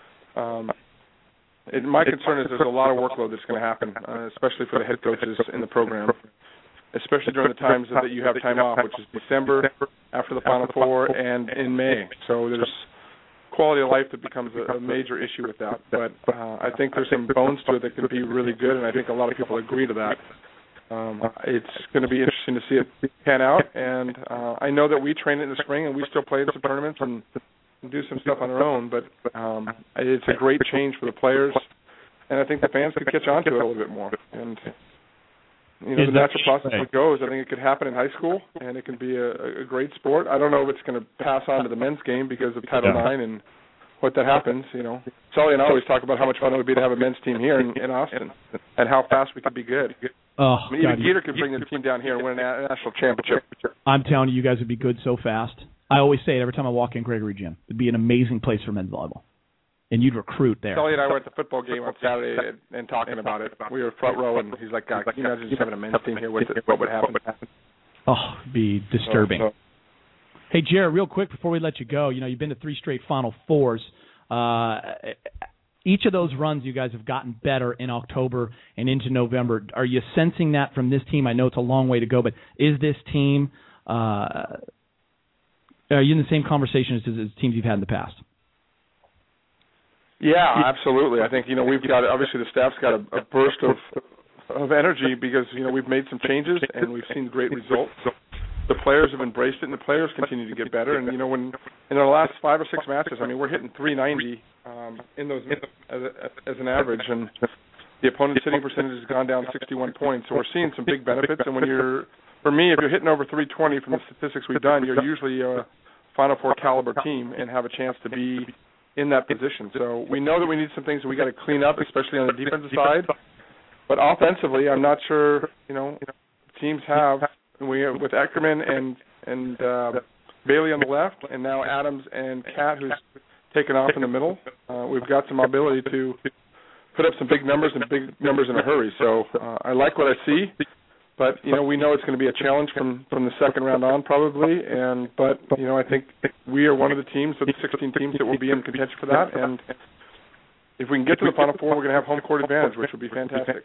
My concern is there's a lot of workload that's going to happen, especially for the head coaches in the program, especially during the times that you have time off, which is December, after the Final Four, and in May. So there's quality of life that becomes a major issue with that. But I think there's some bones to it that could be really good, and I think a lot of people agree to that. It's going to be interesting to see it pan out, and I know that we train it in the spring, and we still play in some tournaments and do some stuff on our own, but it's a great change for the players, and I think the fans could catch on to it a little bit more. And the natural process it goes, I think it could happen in high school, and it can be a great sport. I don't know if it's going to pass on to the men's game because of Title IX and what that happens. Sully and I always talk about how much fun it would be to have a men's team here in Austin, and how fast we could be good. Oh, I mean, even Gator could bring the team down here and win a national championship. I'm telling you, you guys would be good so fast. I always say it every time I walk in Gregory Gym. It'd be an amazing place for men's volleyball. And you'd recruit there. Sully and I were at the football game on Saturday and talking about it. We were front row, and he's like, God, can you imagine just having a men's team here? What would happen? Oh, it'd be disturbing. Hey, Jared, real quick before we let you go, you've been to 3 straight Final Fours. Each of those runs, you guys have gotten better in October and into November. Are you sensing that from this team? I know it's a long way to go, but is this team are you in the same conversation as teams you've had in the past? Yeah, absolutely. I think, we've got, obviously the staff's got a burst of energy because, we've made some changes and we've seen great results. The players have embraced it and the players continue to get better. And, when in our last 5 or 6 matches, we're hitting 390 in those as an average. And the opponent's hitting percentage has gone down 61 points. So we're seeing some big benefits. And for me, if you're hitting over 320 from the statistics we've done, you're usually a Final Four caliber team and have a chance to be in that position. So we know that we need some things that we got to clean up, especially on the defensive side. But offensively, I'm not sure, teams have, with Eckerman and Bailey on the left, and now Adams and Cat, who's taken off in the middle. We've got some ability to put up some big numbers and big numbers in a hurry. So I like what I see. But, we know it's going to be a challenge from the second round on probably. But I think we are one of the teams, of the 16 teams, that will be in contention for that. And if we can get to the Final Four, we're going to have home court advantage, which would be fantastic.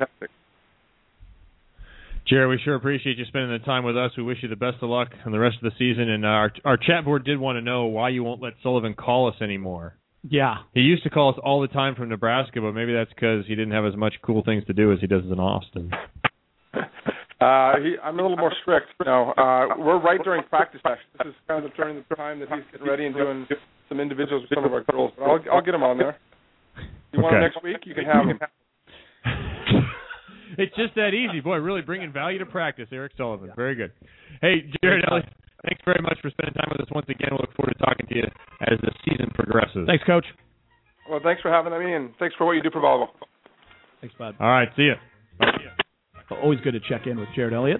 Jerry, we sure appreciate you spending the time with us. We wish you the best of luck on the rest of the season. And our chat board did want to know why you won't let Sullivan call us anymore. Yeah. He used to call us all the time from Nebraska, but maybe that's because he didn't have as much cool things to do as he does in Austin. I'm a little more strict. No, we're right during practice session. This is kind of during the time that he's getting ready and doing some individuals with some of our girls. But I'll get him on there. You want him next week? You can have him. It's just that easy. Boy, really bringing value to practice, Eric Sullivan. Very good. Hey, Jared Elliott, thanks very much for spending time with us once again. We'll look forward to talking to you as the season progresses. Thanks, Coach. Well, thanks for having me, and thanks for what you do for volleyball. Thanks, bud. All right, see you. Always good to check in with Jared Elliott.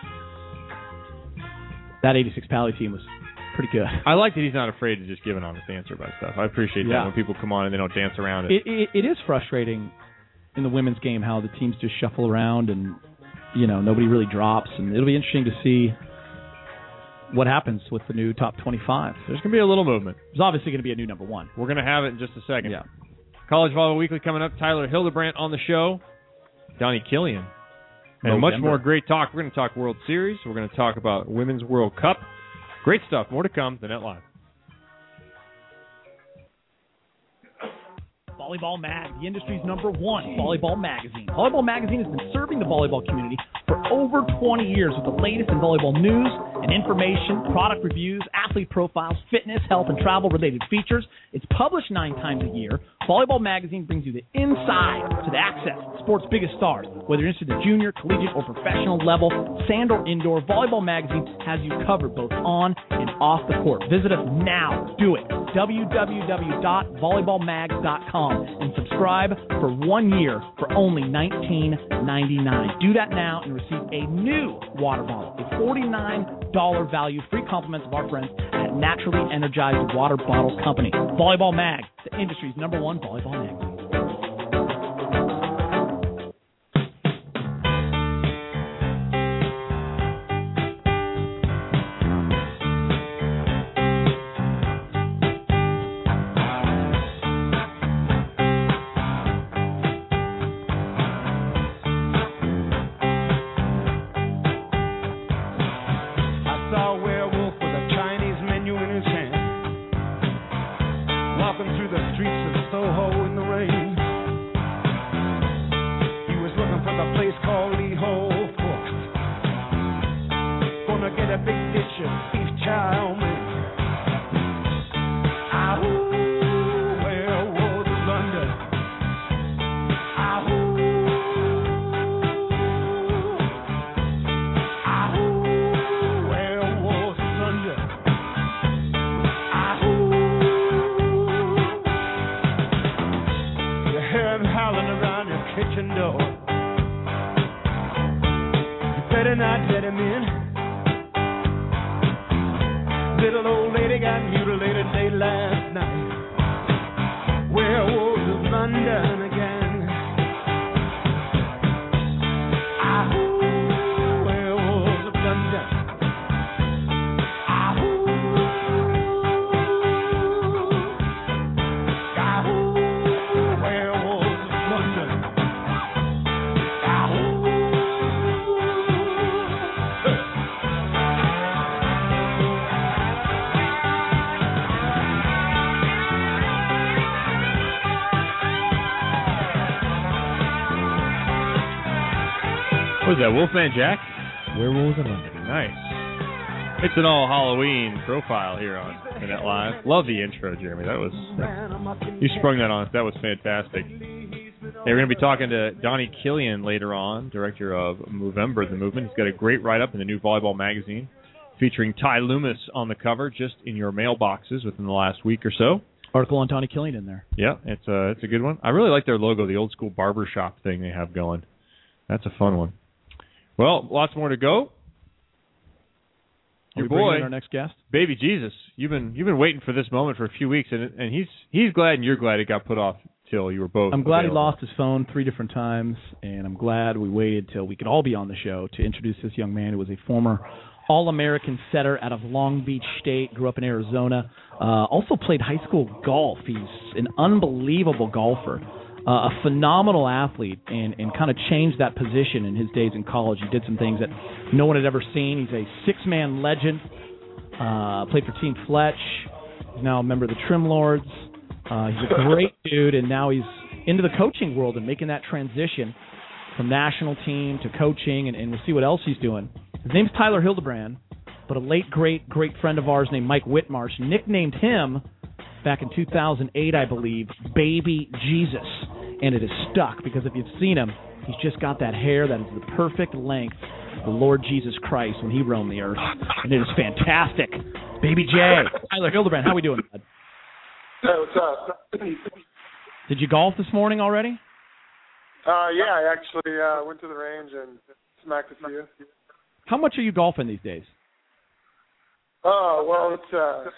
That 86 Pally team was pretty good. I like that he's not afraid to just give an honest answer about stuff. I appreciate that when people come on and they don't dance around it. It is frustrating in the women's game how the teams just shuffle around and, nobody really drops. And it'll be interesting to see what happens with the new top 25. There's going to be a little movement. There's obviously going to be a new number 1. We're going to have it in just a second. Yeah. College Volleyball Weekly coming up. Tyler Hildebrandt on the show. Donnie Killian. And much more great talk. We're going to talk World Series. We're going to talk about Women's World Cup. Great stuff. More to come. The Net Live. Volleyball Mag, the industry's #1 volleyball magazine. Volleyball Magazine has been serving the volleyball community for over 20 years with the latest in volleyball news and information, product reviews, athlete profiles, fitness, health, and travel-related features. It's published 9 times a year. Volleyball Magazine brings you the inside to the access to the sport's biggest stars. Whether you're interested in the junior, collegiate, or professional level, sand or indoor, Volleyball Magazine has you covered both on and off the court. Visit us now. Do it. www.volleyballmags.com and subscribe for 1 year for only $19.99. Do that now and receive a new water bottle, a $49 value, free compliments of our friends at Naturally Energized Water Bottle Company. Volleyball Mag, the industry's #1 volleyball magazine. London again. Werewolves of London. Werewolves of London. What is that, Wolfman Jack? Werewolves of London. Nice. It's an all Halloween profile here on the Net Live. Love the intro, Jeremy. You sprung that on us. That was fantastic. Hey, we're going to be talking to Donnie Killian later on, director of Movember, the Movement. He's got a great write-up in the new Volleyball magazine featuring Ty Loomis on the cover, just in your mailboxes within the last week or so. Article on Donnie Killian in there. Yeah, it's a good one. I really like their logo, the old school barbershop thing they have going. That's a fun one. Well, lots more to go. Your boy, our next guest, Baby Jesus. You've been waiting for this moment for a few weeks, and he's glad and you're glad it got put off till you were both. I'm glad available. he lost his phone 3 different times, and I'm glad we waited till we could all be on the show to introduce this young man who was a former All-American setter out of Long Beach State, grew up in Arizona, also played high school golf. He's an unbelievable golfer. A phenomenal athlete, and kind of changed that position in his days in college. He did some things that no one had ever seen. He's a 6-man legend, played for Team Fletch. He's now a member of the Trim Lords. He's a great dude, and now he's into the coaching world and making that transition from national team to coaching, and we'll see what else he's doing. His name's Tyler Hildebrand, but a late, great friend of ours named Mike Whitmarsh nicknamed him back in 2008, I believe, Baby Jesus. And it is stuck because if you've seen him, he's just got that hair that is the perfect length of the Lord Jesus Christ when he roamed the earth. And it is fantastic. Baby J. Tyler Hildebrand, how we doing, bud? Hey, what's up? Did you golf this morning already? Yeah, I actually went to the range and smacked a few. How much are you golfing these days? Oh, well, it's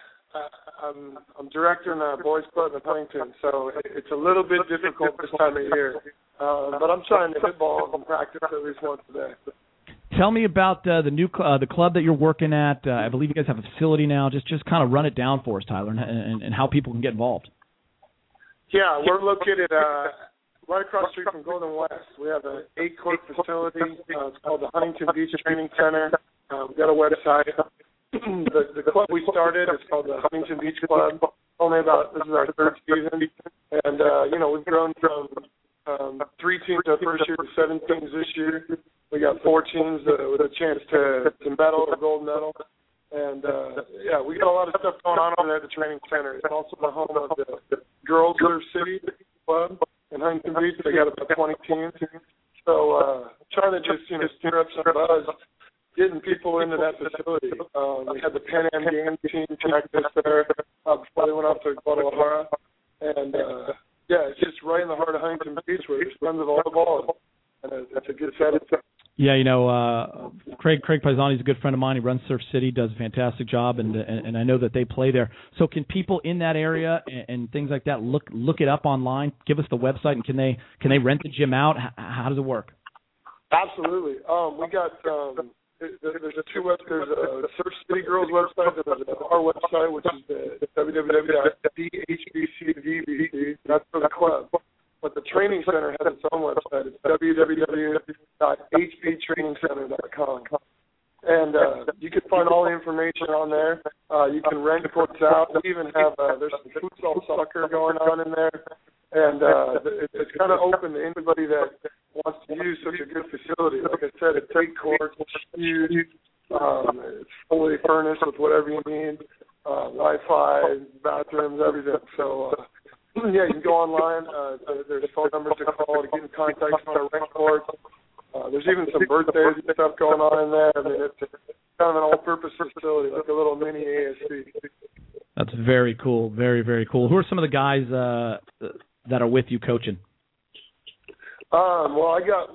I'm directing a boys club in Huntington, so it's a little bit difficult this time of year. But I'm trying to hit balls and practice at least once a day. Tell me about the new the club that you're working at. I believe you guys have a facility now. Just kind of run it down for us, Tyler, and how people can get involved. Yeah, we're located right across the street from Golden West. We have an 8-court facility. It's called the Huntington Beach Training Center. We've got a website. The club we started is called the Huntington Beach Club. This is our 3rd season, and we've grown from 3 teams our first year to 7 teams this year. We got 4 teams with a chance to medal or gold medal, and we got a lot of stuff going on over there at the training center. It's also the home of the Girls Surf City Club in Huntington Beach. They got about 20 teams, so trying to just stir up some buzz. Getting people into that facility. We had the Pan Am game team practice there before they went off to Guadalajara. And, it's just right in the heart of Huntington Beach where there's tons of volleyball. And it's a good setting. Yeah, Craig Paisani's a good friend of mine. He runs Surf City, does a fantastic job, and I know that they play there. So can people in that area and things like that look it up online? Give us the website, and can they rent the gym out? How does it work? Absolutely. We got... There's a Surf City Girls website, there's our website, which is the www.dhbcvbc. That's for the club. But the training center has its own website. It's www.hbtrainingcenter.com. And you can find all the information on there. You can rent courts out. We even have there's some futsal soccer going on in there. And it's kind of open to anybody that wants to use such a good facility. Like I said, it's 8 courts, it's huge, it's fully furnished with whatever you need, Wi-Fi, bathrooms, everything. So, you can go online. There's phone numbers to call to get in contact with our rent courts. There's even some birthdays and stuff going on in there. I mean, it's kind of an all-purpose facility, like a little mini ASC. That's very cool, very, very cool. Who are some of the guys that are with you coaching? Well,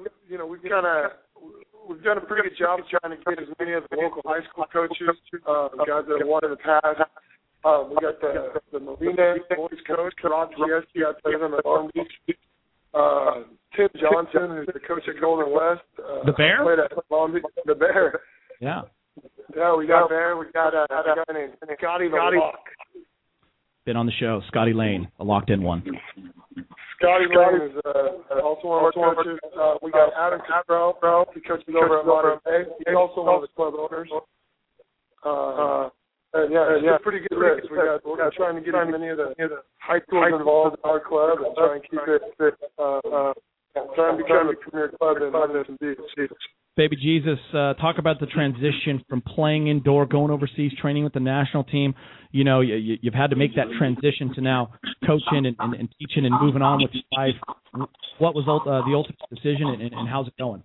we've done a pretty good job trying to get as many of the local high school coaches, guys that have won in the past. We got the Marina boys coach, Rob Giesky, I played him at Long Beach. Tim Johnson, who's the coach at Golden West. The Bear? Played at Long Beach. The Bear. Yeah. Yeah, we got Bear. We got a guy named Scotty the Lock. Been on the show, Scotty Lane, a locked-in one. Scotty Lane is also one of our coaches. We got Adam Cabral. He coaches over at Modern Day. He's also one of the club owners. It's a pretty good list. We're trying to get as many of the high schools involved in our club and try and keep it trying to become a premier club in Huntington Beach. Baby Jesus, talk about the transition from playing indoor, going overseas, training with the national team. You know, you've had to make that transition to now coaching and teaching and moving on with your life. What was the ultimate decision, and how's it going?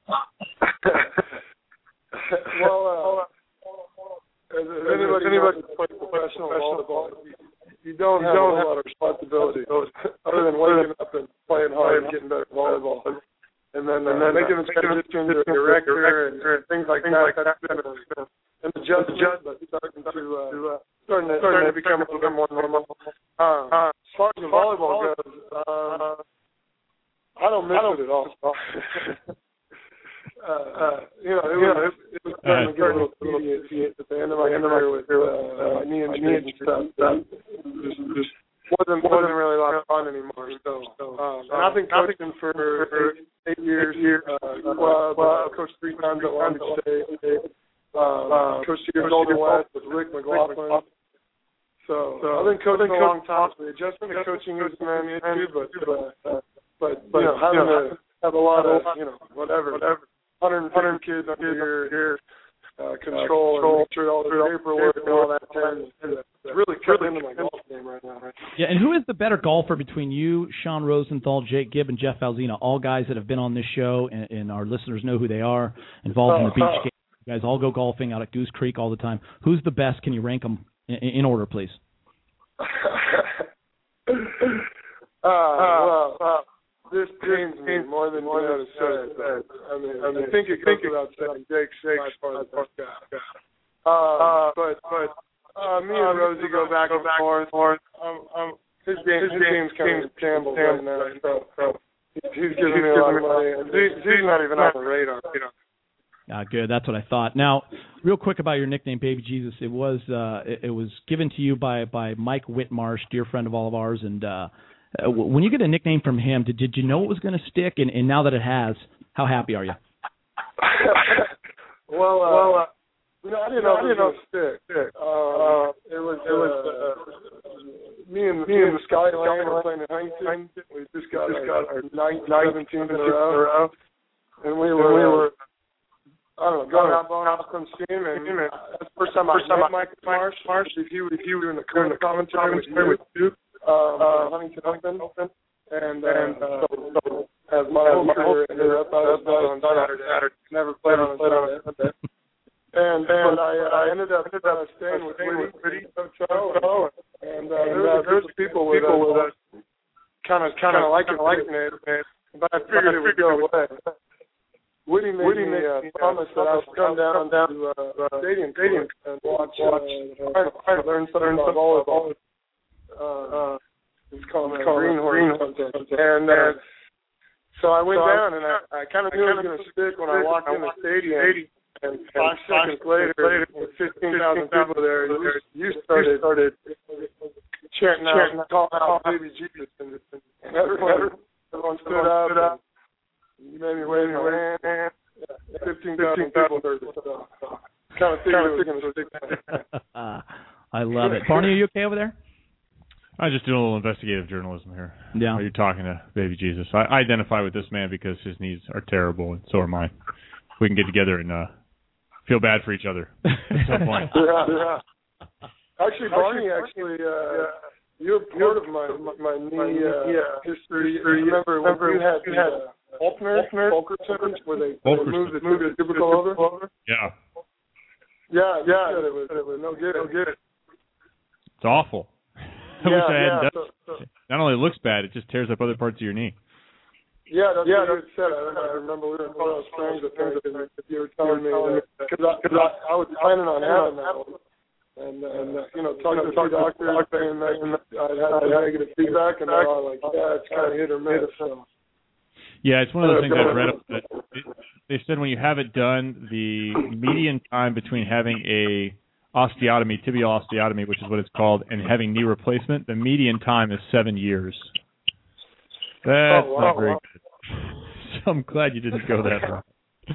Well, as anybody who plays professional volleyball, you don't have a lot of responsibility other than waking up and playing hard and getting better at volleyball. And then making the transition to a director and things like that. That's been an adjustment, but starting to become a little bit more normal. As far as the volleyball goes, I don't miss it at all. It was starting to get a little tedious at the end of my career with my knee injury and stuff. Just wasn't really a lot of fun anymore. So, and I've been coaching for 8 years. Coached 3 times at Long Beach State. Coached here at Golden West with Rick McLaughlin. So I've been coaching a long time. So the adjustment to coaching is an issue, but having to have a lot of whatever 150 kids under your control and make sure all the paperwork and all that turns. It's really cut into my golf game right now. Yeah, and who is the better golfer between you, Sean Rosenthal, Jake Gibb, and Jeff Valzina? All guys that have been on this show, and our listeners know who they are, involved in the beach game. You guys all go golfing out at Goose Creek all the time. Who's the best? Can you rank them in order, please? This pains me more than what I said. I think it goes without saying Jake's by far the best guy. But me and Rosie go back and forth. His game's kind of shambles right now. So he's giving me a lot of money. He's not even on the radar. Good. That's what I thought. Now, real quick about your nickname, Baby Jesus. It was given to you by Mike Whitmarsh, dear friend of all of ours, and when you get a nickname from him, did you know it was going to stick? And now that it has, how happy are you? I didn't know it was going to stick. It was me and the Scotty Lane were playing in Huntington. We just got our 17th in a row, and we were going out from steam. And that's the first time I met Mike Marsh. If you were doing the commentary with you. Huntington Open, and so as my whole career ended up, I was done on Saturday. Never played on Sunday. And I ended up staying with Woody Hotel, and there was people with kind of liking it, but I figured it would go away. Woody made me promise that I would come down to stadium and watch, try to learn something about volleyball. It's called Greenhorn. And so I went down, and I kind of knew it was going to stick when I walked in the stadium. And 5 seconds later, with 15,000 people there, you started chanting out, calling out Baby Jesus, and everyone stood up. You made me wave my hand. 15,000 people heard it. So kind of figured it was going to stick. I love it. Barney, are you okay over there? I'm just doing a little investigative journalism here. Yeah. Are you talking to Baby Jesus? I identify with this man because his knees are terrible, and so are mine. We can get together and feel bad for each other at some point. Yeah. Actually, Barney, you're part of my knee history. Remember when you had Fulkerson, where they moved the cubicle over? Yeah. Yeah. It was no good. It's awful. I wish I hadn't done it. Not only looks bad, it just tears up other parts of your knee. Yeah, that's what you said. I remember we were in Colorado Springs. You were telling me because I was planning on having that one. And talking to the doctors saying that I had negative feedback, and they're all like, yeah, it's kind of hit or miss. So. Yeah, it's one of those things I've read. They said when you have it done, the median time between having a osteotomy, tibial osteotomy, which is what it's called, and having knee replacement, the median time is 7 years. That's not very good. So I'm glad you didn't go that route.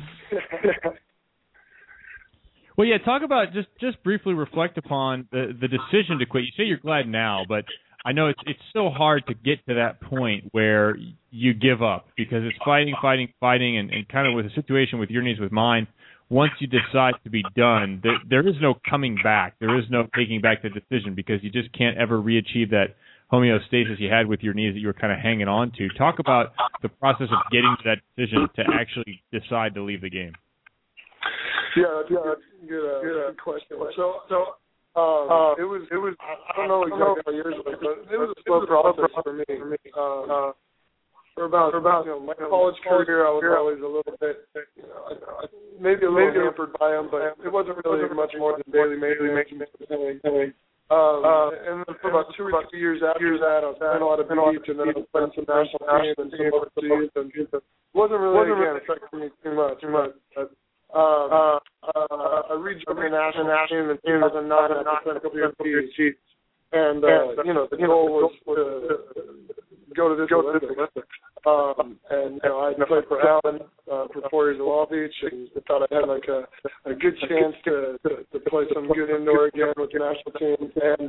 Well, yeah, talk about, just briefly reflect upon the decision to quit. You say you're glad now, but I know it's so hard to get to that point where you give up because it's fighting, and kind of with a situation with your knees with mine, once you decide to be done, there is no coming back. There is no taking back the decision because you just can't ever re-achieve that homeostasis you had with your knees that you were kind of hanging on to. Talk about the process of getting to that decision to actually decide to leave the game. Yeah, that's a good question. So it was I don't know exactly how years ago, but it was a slow process for me. For about my college career, I was always a little bit, maybe a little hampered by them, but it wasn't really much more than daily maintenance. And then for about 2 or 3 years after that, I was playing a lot of beach, and then I was playing some national teams and some overseas, and it wasn't really affecting me too much. I rejoined the national team in 2009 after playing a couple years of beach, and the goal was to go to this Olympics. And I played for Allen for 4 years at Long Beach, and I thought I had like a good chance to play some good indoor again with the national team. And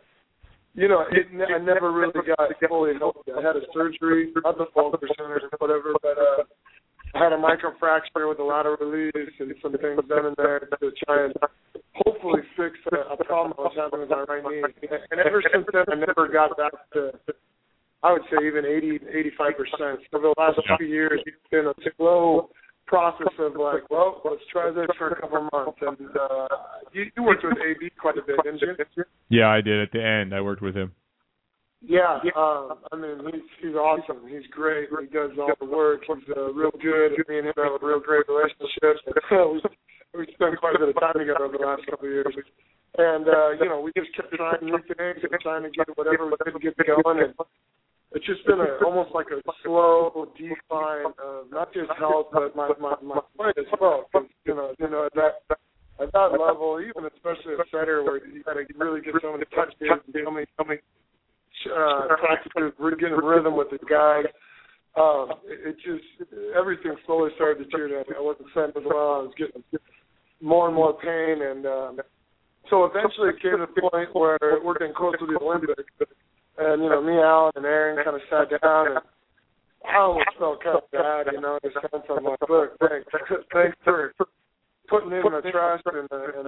I never really got fully healthy. I had a surgery, not the fault percentage or whatever, but I had a microfracture with a lateral release and some things done in there to try and hopefully fix a problem I was having with my right knee. And ever since then, I never got back to, I would say, even 80-85%. So the last few years, it's been a slow process of like, well, let's try this for a couple of months. And you worked with AB quite a bit, didn't you? Yeah, I did. At the end, I worked with him. Yeah, I mean, he's awesome. He's great. He does all the work. He's real good. Me and him have a real great relationship. We spent quite a bit of time together over the last couple of years. And, we just kept trying new things and trying to get whatever we could get going. And it's just been almost like a slow decline of not just health, but my play as well. Because, at that level, even especially at center, where you got to really get so many touches and so many practically getting rhythm with the guys. It just, everything slowly started to deteriorate. I wasn't sent as well. I was getting more and more pain. And so eventually it came to the point where we're getting close to the Olympics. And, me, Alan, and Aaron kind of sat down, and I almost felt kind of bad, in the sense of like, look, thanks for putting in the trust and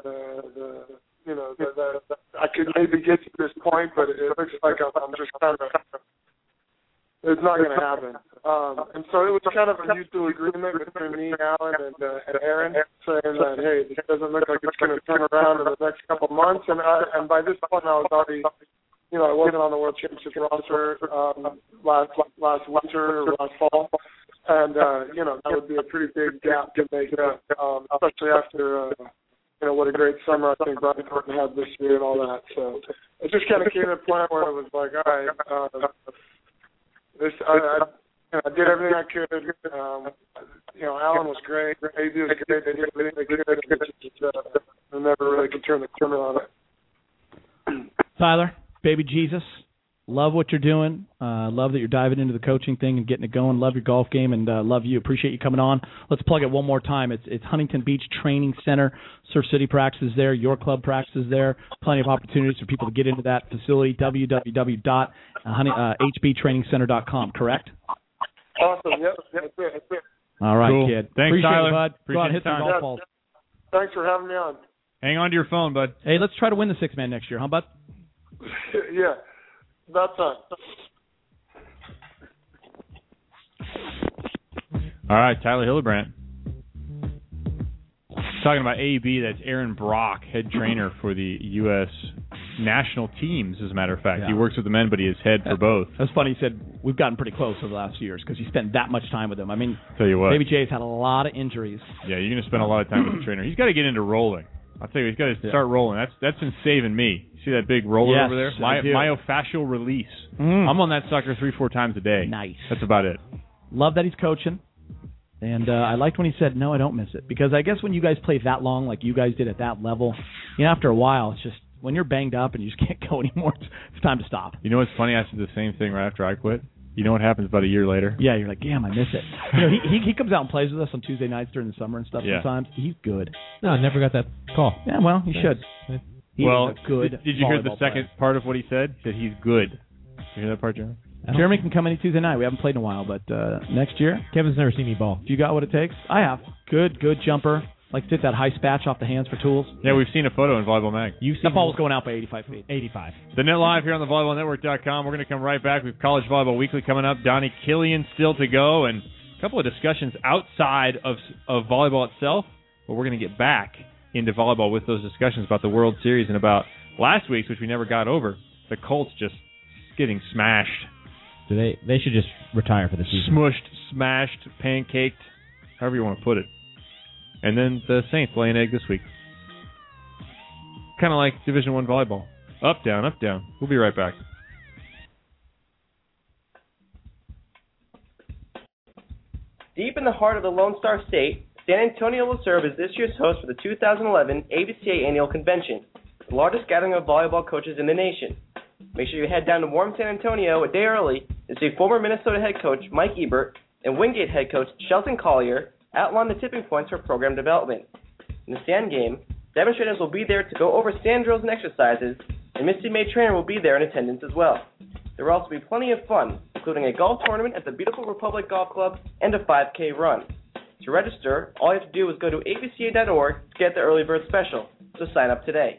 that I could maybe get to this point, but it looks like I'm just kind of, it's not going to happen. And so it was kind of a mutual agreement between me, Alan, and Aaron, saying that, hey, this doesn't look like it's going to turn around in the next couple of months. And by this point, I was already, I wasn't on the World Championship roster last winter or last fall. And, that would be a pretty big gap to make up, especially after, what a great summer I think Brian Thornton had this year and all that. So it just kind of came to a point where I was like, all right, I did everything I could. Alan was great. AB was great. They did everything they could. I never really could turn the corner on it. Tyler, baby Jesus, love what you're doing. Love that you're diving into the coaching thing and getting it going. Love your golf game and love you. Appreciate you coming on. Let's plug it one more time. It's Huntington Beach Training Center. Surf City practices there. Your club practices there. Plenty of opportunities for people to get into that facility. www.hbtrainingcenter.com. Correct? Awesome. Yep. That's it. All right, cool. kid. Thanks, Appreciate Tyler. it, bud. Appreciate Go out and hit some golf balls. Thanks for having me on. Hang on to your phone, bud. Hey, let's try to win the six-man next year, huh, bud? Yeah. About time. All right, Tyler Hillebrand. Talking about AB, that's Aaron Brock, head trainer for the U.S. national teams, as a matter of fact. Yeah. He works with the men, but he is head for both. That's funny. He said we've gotten pretty close over the last few years because he spent that much time with them. I mean, tell you what, Baby Jay's had a lot of injuries. Yeah, you're going to spend a lot of time with the trainer. He's got to get into rolling. I'll tell you, he's got to start rolling. That's been saving me. See that big roller over there? Myofascial release. I'm on that sucker 3-4 times a day. Nice. That's about it. Love that he's coaching. And I liked when he said, no, I don't miss it. Because I guess when you guys play that long, like you guys did at that level, after a while, it's just, when you're banged up and you just can't go anymore, it's time to stop. You know what's funny? I said the same thing right after I quit. You know what happens about a year later? Yeah, you're like, damn, I miss it. He comes out and plays with us on Tuesday nights during the summer and stuff sometimes. He's good. No, I never got that call. Yeah, well, he should. He's a good did you hear the second part of what he said? That he's good. Did you hear that part, Jeremy? Jeremy can come any Tuesday night. We haven't played in a while, but next year. Kevin's never seen me ball. If you got what it takes, I have. Good jumper. Like to hit that high spatch off the hands for tools. Yeah, we've seen a photo in Volleyball Mag. That ball was going out by 85 feet. 85. The Net Live here on the VolleyballNetwork.com. We're going to come right back. We have College Volleyball Weekly coming up. Donnie Killian still to go, and a couple of discussions outside of volleyball itself. But we're going to get back into volleyball with those discussions about the World Series and about last week's, which we never got over. The Colts just getting smashed. So they should just retire for the season. Smushed, smashed, pancaked, however you want to put it. And then the Saints lay an egg this week. Kind of like Division I volleyball. Up, down, up, down. We'll be right back. Deep in the heart of the Lone Star State, San Antonio will serve as this year's host for the 2011 AVCA Annual Convention, the largest gathering of volleyball coaches in the nation. Make sure you head down to warm San Antonio a day early to see former Minnesota head coach Mike Ebert and Wingate head coach Shelton Collier outline the tipping points for program development. In the sand game, demonstrators will be there to go over sand drills and exercises, and Misty May Trainer will be there in attendance as well. There will also be plenty of fun, including a golf tournament at the Beautiful Republic Golf Club and a 5K run. To register, all you have to do is go to avca.org to get the early bird special, so sign up today.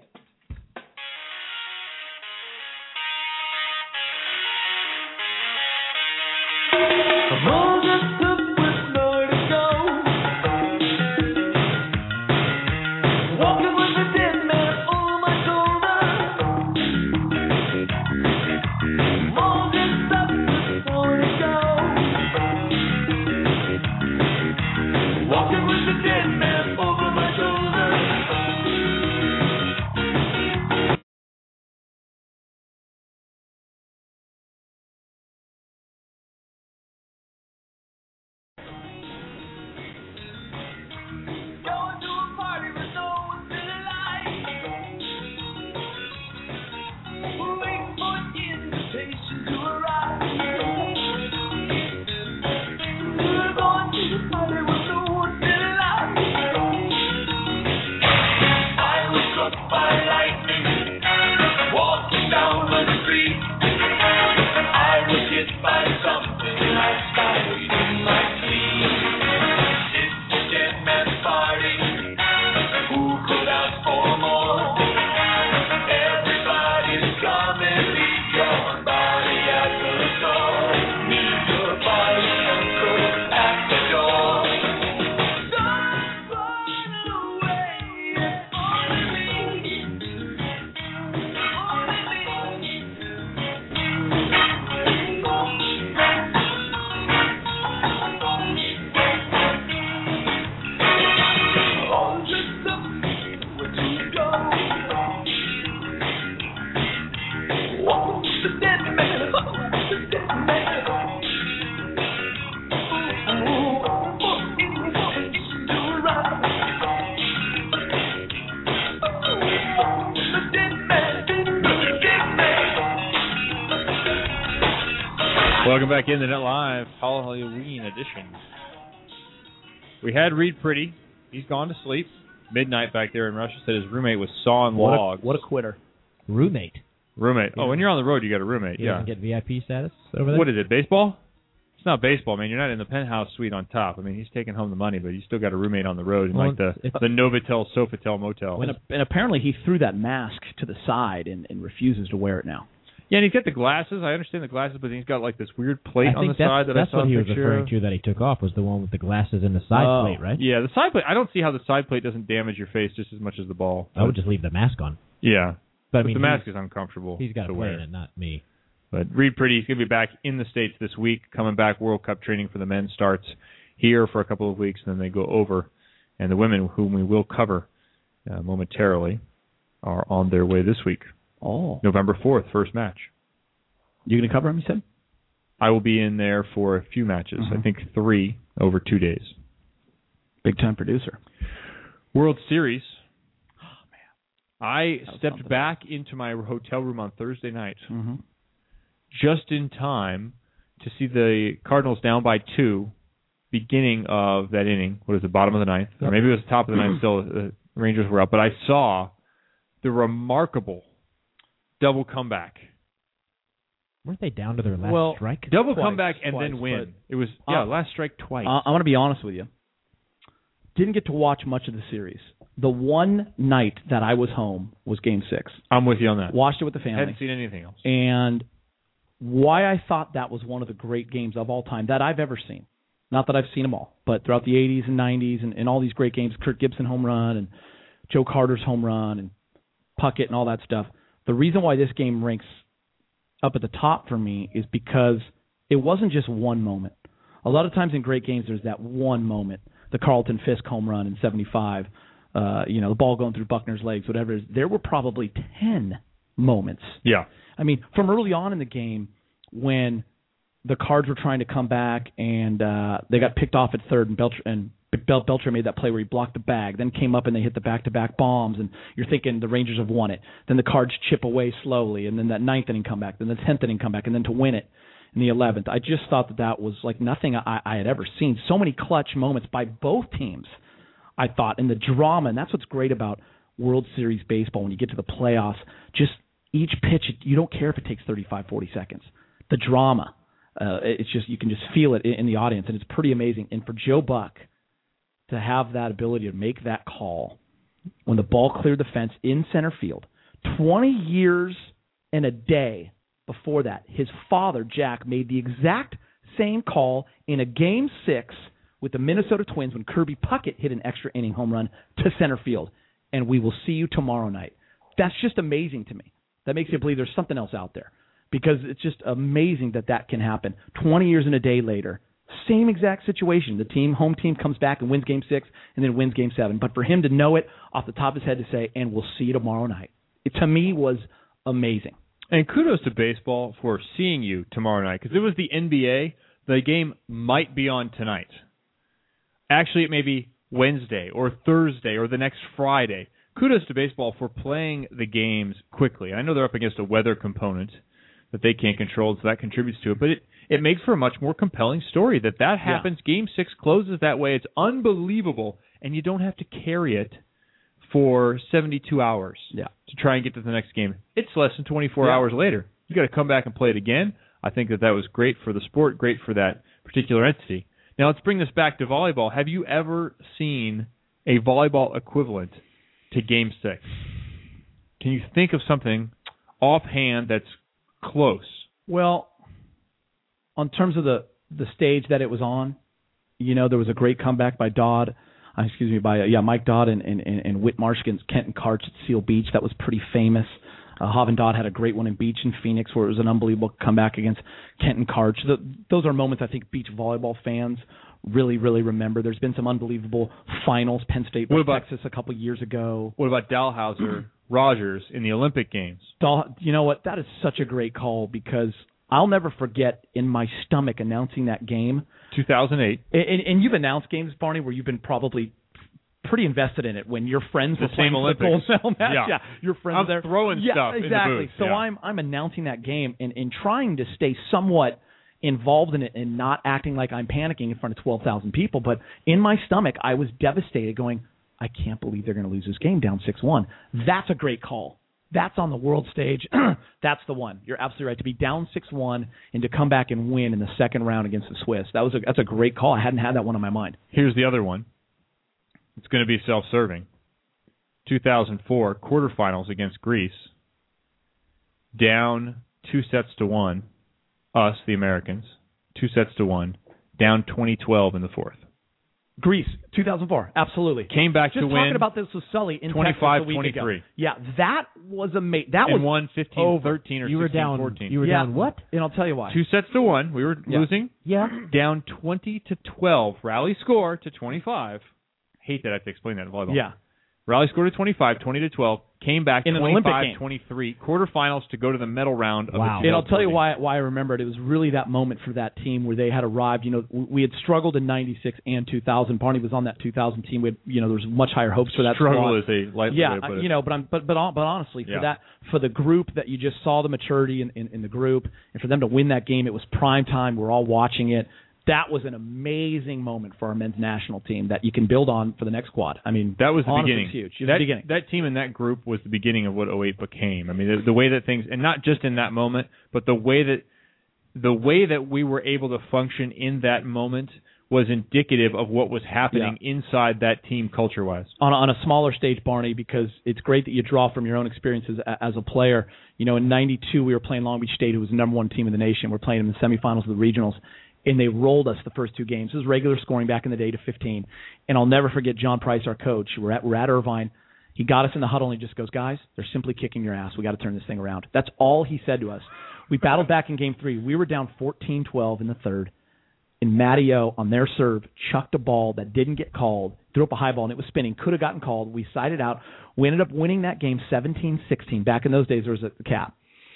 Welcome back in the Net Live Halloween edition. We had Reed Pretty. He's gone to sleep. Midnight back there in Russia said his roommate was sawing logs. What a quitter. Roommate. Roommate. Oh, when you're on the road, you got a roommate. You get VIP status over there? What is it, baseball? It's not baseball, man. You're not in the penthouse suite on top. I mean, he's taking home the money, but you still got a roommate on the road in the Novotel Sofitel motel. And apparently he threw that mask to the side and refuses to wear it now. Yeah, and he's got the glasses. I understand the glasses, but he's got like this weird plate on the side that I saw. That's what he was referring to that he took off, was the one with the glasses and the side plate, right? Yeah, the side plate. I don't see how the side plate doesn't damage your face just as much as the ball. I would just leave the mask on. Yeah, but I mean, the mask is uncomfortable. He's got to wear in it, not me. But Reed Pretty, he's going to be back in the States this week, coming back. World Cup training for the men starts here for a couple of weeks, and then they go over. And the women, whom we will cover momentarily are on their way this week. Oh. November 4th, first match. You going to cover them, you said? I will be in there for a few matches. I think 3 over 2 days. Big-time producer. World Series. Oh, man. I stepped back into my hotel room on Thursday night just in time to see the Cardinals down by 2 beginning of that inning. What is the bottom of the ninth? Or maybe it was the top of the ninth still. The Rangers were up. But I saw the remarkable double comeback. Weren't they down to their last strike? Double comeback and then win. It was, last strike twice. I'm going to be honest with you. Didn't get to watch much of the series. The one night that I was home was Game 6. I'm with you on that. Watched it with the family. Hadn't seen anything else. And why I thought that was one of the great games of all time that I've ever seen. Not that I've seen them all, but throughout the 80s and 90s and all these great games, Kirk Gibson home run and Joe Carter's home run and Puckett and all that stuff. The reason why this game ranks up at the top for me is because it wasn't just one moment. A lot of times in great games, there's that one moment. The Carlton Fisk home run in 75, the ball going through Buckner's legs, whatever it is. There were probably 10 moments. Yeah. I mean, from early on in the game when the Cards were trying to come back and they got picked off at third and Belcher made that play where he blocked the bag, then came up and they hit the back-to-back bombs, and you're thinking the Rangers have won it. Then the Cards chip away slowly, and then that 9th inning come back, then the 10th inning come back, and then to win it in the 11th. I just thought that was like nothing I had ever seen. So many clutch moments by both teams, I thought, and the drama, and that's what's great about World Series baseball when you get to the playoffs. Just each pitch, you don't care if it takes 35, 40 seconds. The drama, it's just you can just feel it in the audience, and it's pretty amazing. And for Joe Buck to have that ability to make that call when the ball cleared the fence in center field, 20 years and a day before that, his father, Jack, made the exact same call in a Game 6 with the Minnesota Twins when Kirby Puckett hit an extra inning home run to center field. And we will see you tomorrow night. That's just amazing to me. That makes you believe there's something else out there because it's just amazing that can happen. 20 years and a day later, same exact situation. The home team comes back and wins Game 6 and then wins Game 7. But for him to know it off the top of his head to say, and we'll see you tomorrow night, it to me was amazing. And kudos to baseball for seeing you tomorrow night because it was the NBA. The game might be on tonight. Actually, it may be Wednesday or Thursday or the next Friday. Kudos to baseball for playing the games quickly. I know they're up against a weather component that they can't control, so that contributes to it. But it makes for a much more compelling story that happens. Yeah. Game 6 closes that way. It's unbelievable, and you don't have to carry it for 72 hours to try and get to the next game. It's less than 24 hours later. You got to come back and play it again. I think that was great for the sport, great for that particular entity. Now let's bring this back to volleyball. Have you ever seen a volleyball equivalent to Game 6? Can you think of something offhand that's close? Well, on terms of the stage that it was on, there was a great comeback by Mike Dodd and Whit Marsh against Kenton Karch at Seal Beach. That was pretty famous. Haven Dodd had a great one in Beach in Phoenix where it was an unbelievable comeback against Kenton Karch. Those are moments I think beach volleyball fans really, really remember. There's been some unbelievable finals, Penn State versus Texas a couple years ago. What about Dalhousie Rogers in the Olympic Games? You know what? That is such a great call because I'll never forget in my stomach announcing that game. 2008. And you've announced games, Barney, where you've been probably pretty invested in it when your friends were playing the gold medal match. Yeah. Your friends I'm there. throwing stuff exactly. in the booth. So I'm announcing that game and trying to stay somewhat involved in it and not acting like I'm panicking in front of 12,000 people. But in my stomach, I was devastated going, I can't believe they're going to lose this game down 6-1. That's a great call. That's on the world stage. That's the one. You're absolutely right. To be down 6-1 and to come back and win in the second round against the Swiss. That's a great call. I hadn't had that one on my mind. Here's the other one. It's going to be self-serving. 2004 quarterfinals against Greece. Down 2-1. Us, the Americans. 2-1. Down 20-12 in the fourth. Greece, 2004, absolutely. Came back to win. Just talking about this with Sully in Texas a week ago. 25-23. Yeah, that was amazing. That and was won 15-13 or 16-14. You were down what? And I'll tell you why. 2-1. We were losing. Yeah. Down 20-12. Rally score to 25. Hate that I have to explain that in volleyball. Yeah. Raleigh scored a 25, 20-12, came back in an Olympic game. 25-23, quarterfinals to go to the medal round of the And I'll tell you why I remember it. It was really that moment for that team where they had arrived. You know, we had struggled in 96 and 2000. Barney was on that 2000 team. We had, you know, there was much higher hopes for that struggle squad. is a lightly way to put it. You know, but honestly, for the group that you just saw the maturity in the group, and for them to win that game, it was prime time. We're all watching it. That was an amazing moment for our men's national team that you can build on for the next quad. I mean, that was the honestly, beginning. It's huge. It was the beginning. That team and that group was the beginning of what 08 became. I mean, the way that things, and not just in that moment, but the way that we were able to function in that moment was indicative of what was happening inside that team culture-wise. On a smaller stage, Barney, because it's great that you draw from your own experiences as a player. You know, in 92, we were playing Long Beach State, who was the number one team in the nation. We're playing them in the semifinals of the regionals. And they rolled us the first two games. It was regular scoring back in the day to 15. And I'll never forget John Price, our coach. We're at Irvine. He got us in the huddle and he just goes, guys, they're simply kicking your ass. We got to turn this thing around. That's all he said to us. We battled back in game 3. We were down 14-12 in the third. And Matty O, on their serve, chucked a ball that didn't get called, threw up a high ball, and it was spinning. Could have gotten called. We sided out. We ended up winning that game 17-16. Back in those days, there was a cap.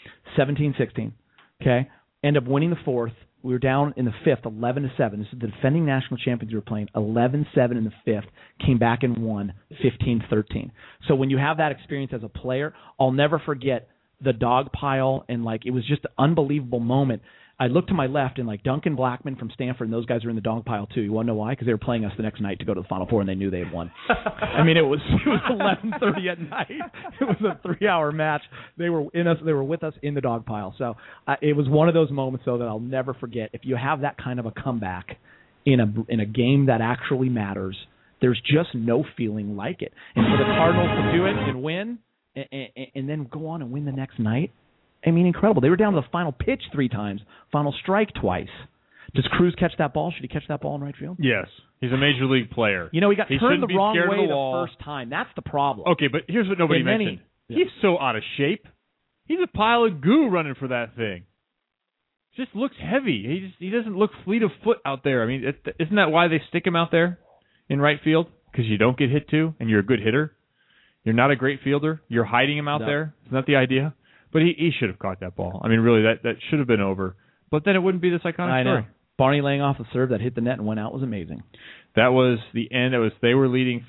17-16. Okay? End up winning the fourth. We were down in the fifth, 11-7. This is the defending national champions we were playing. 11-7 in the fifth. Came back and won 15-13. So when you have that experience as a player, I'll never forget the dog pile, and like it was just an unbelievable moment. I looked to my left, and like Duncan Blackman from Stanford, and those guys are in the dog pile too. You want to know why? Because they were playing us the next night to go to the Final Four, and they knew they had won. I mean, it was 11:30 at night. It was a 3-hour match. They were with us in the dog pile. So it was one of those moments, though, that I'll never forget. If you have that kind of a comeback in a game that actually matters, there's just no feeling like it. And for the Cardinals to do it and win, and then go on and win the next night. I mean, incredible. They were down to the final pitch 3 times, final strike twice. Does Cruz catch that ball? Should he catch that ball in right field? Yes. He's a major league player. You know, he got turned the wrong way the first time. That's the problem. Okay, but here's what nobody mentioned. He's so out of shape. He's a pile of goo running for that thing. Just looks heavy. He doesn't look fleet of foot out there. I mean, isn't that why they stick him out there in right field? Because you don't get hit to, and you're a good hitter. You're not a great fielder. You're hiding him out there. Isn't that the idea? But he should have caught that ball. I mean, really, that should have been over. But then it wouldn't be this iconic story. Know. Barney laying off a serve that hit the net and went out was amazing. That was the end. They were leading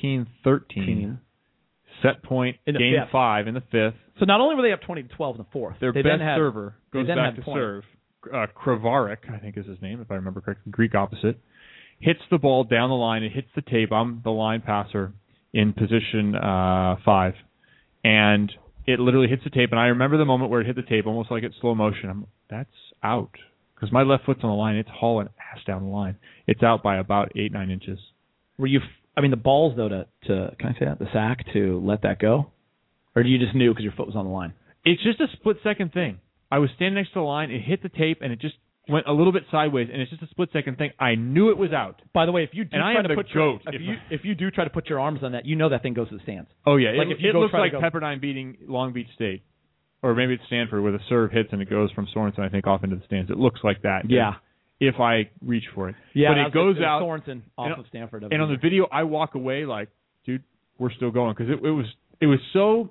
14-13. Set point in game 5 in the 5th. So not only were they up 20-12 in the 4th, their best server goes back to serve. Kravarik, I think is his name, if I remember correctly, Greek opposite, hits the ball down the line. It hits the tape. I'm the line passer in position 5. And it literally hits the tape, and I remember the moment where it hit the tape, almost like it's slow motion. That's out. Because my left foot's on the line. It's hauling ass down the line. It's out by about 8-9 inches. Were you, I mean, the balls, though, to can I say that? The sack to let that go? Or you just knew because your foot was on the line? It's just a split-second thing. I was standing next to the line. It hit the tape, and it just went a little bit sideways, and it's just a split-second thing. I knew it was out. By the way, if you do try to put if you do try to put your arms on that, you know that thing goes to the stands. Oh yeah, like it looks like Pepperdine beating Long Beach State, or maybe it's Stanford where the serve hits and it goes from Sorensen, I think, off into the stands. It looks like that. Yeah. If I reach for it. Yeah, but it goes out. Sorensen off of Stanford. And on the video, I walk away like, dude, we're still going because it was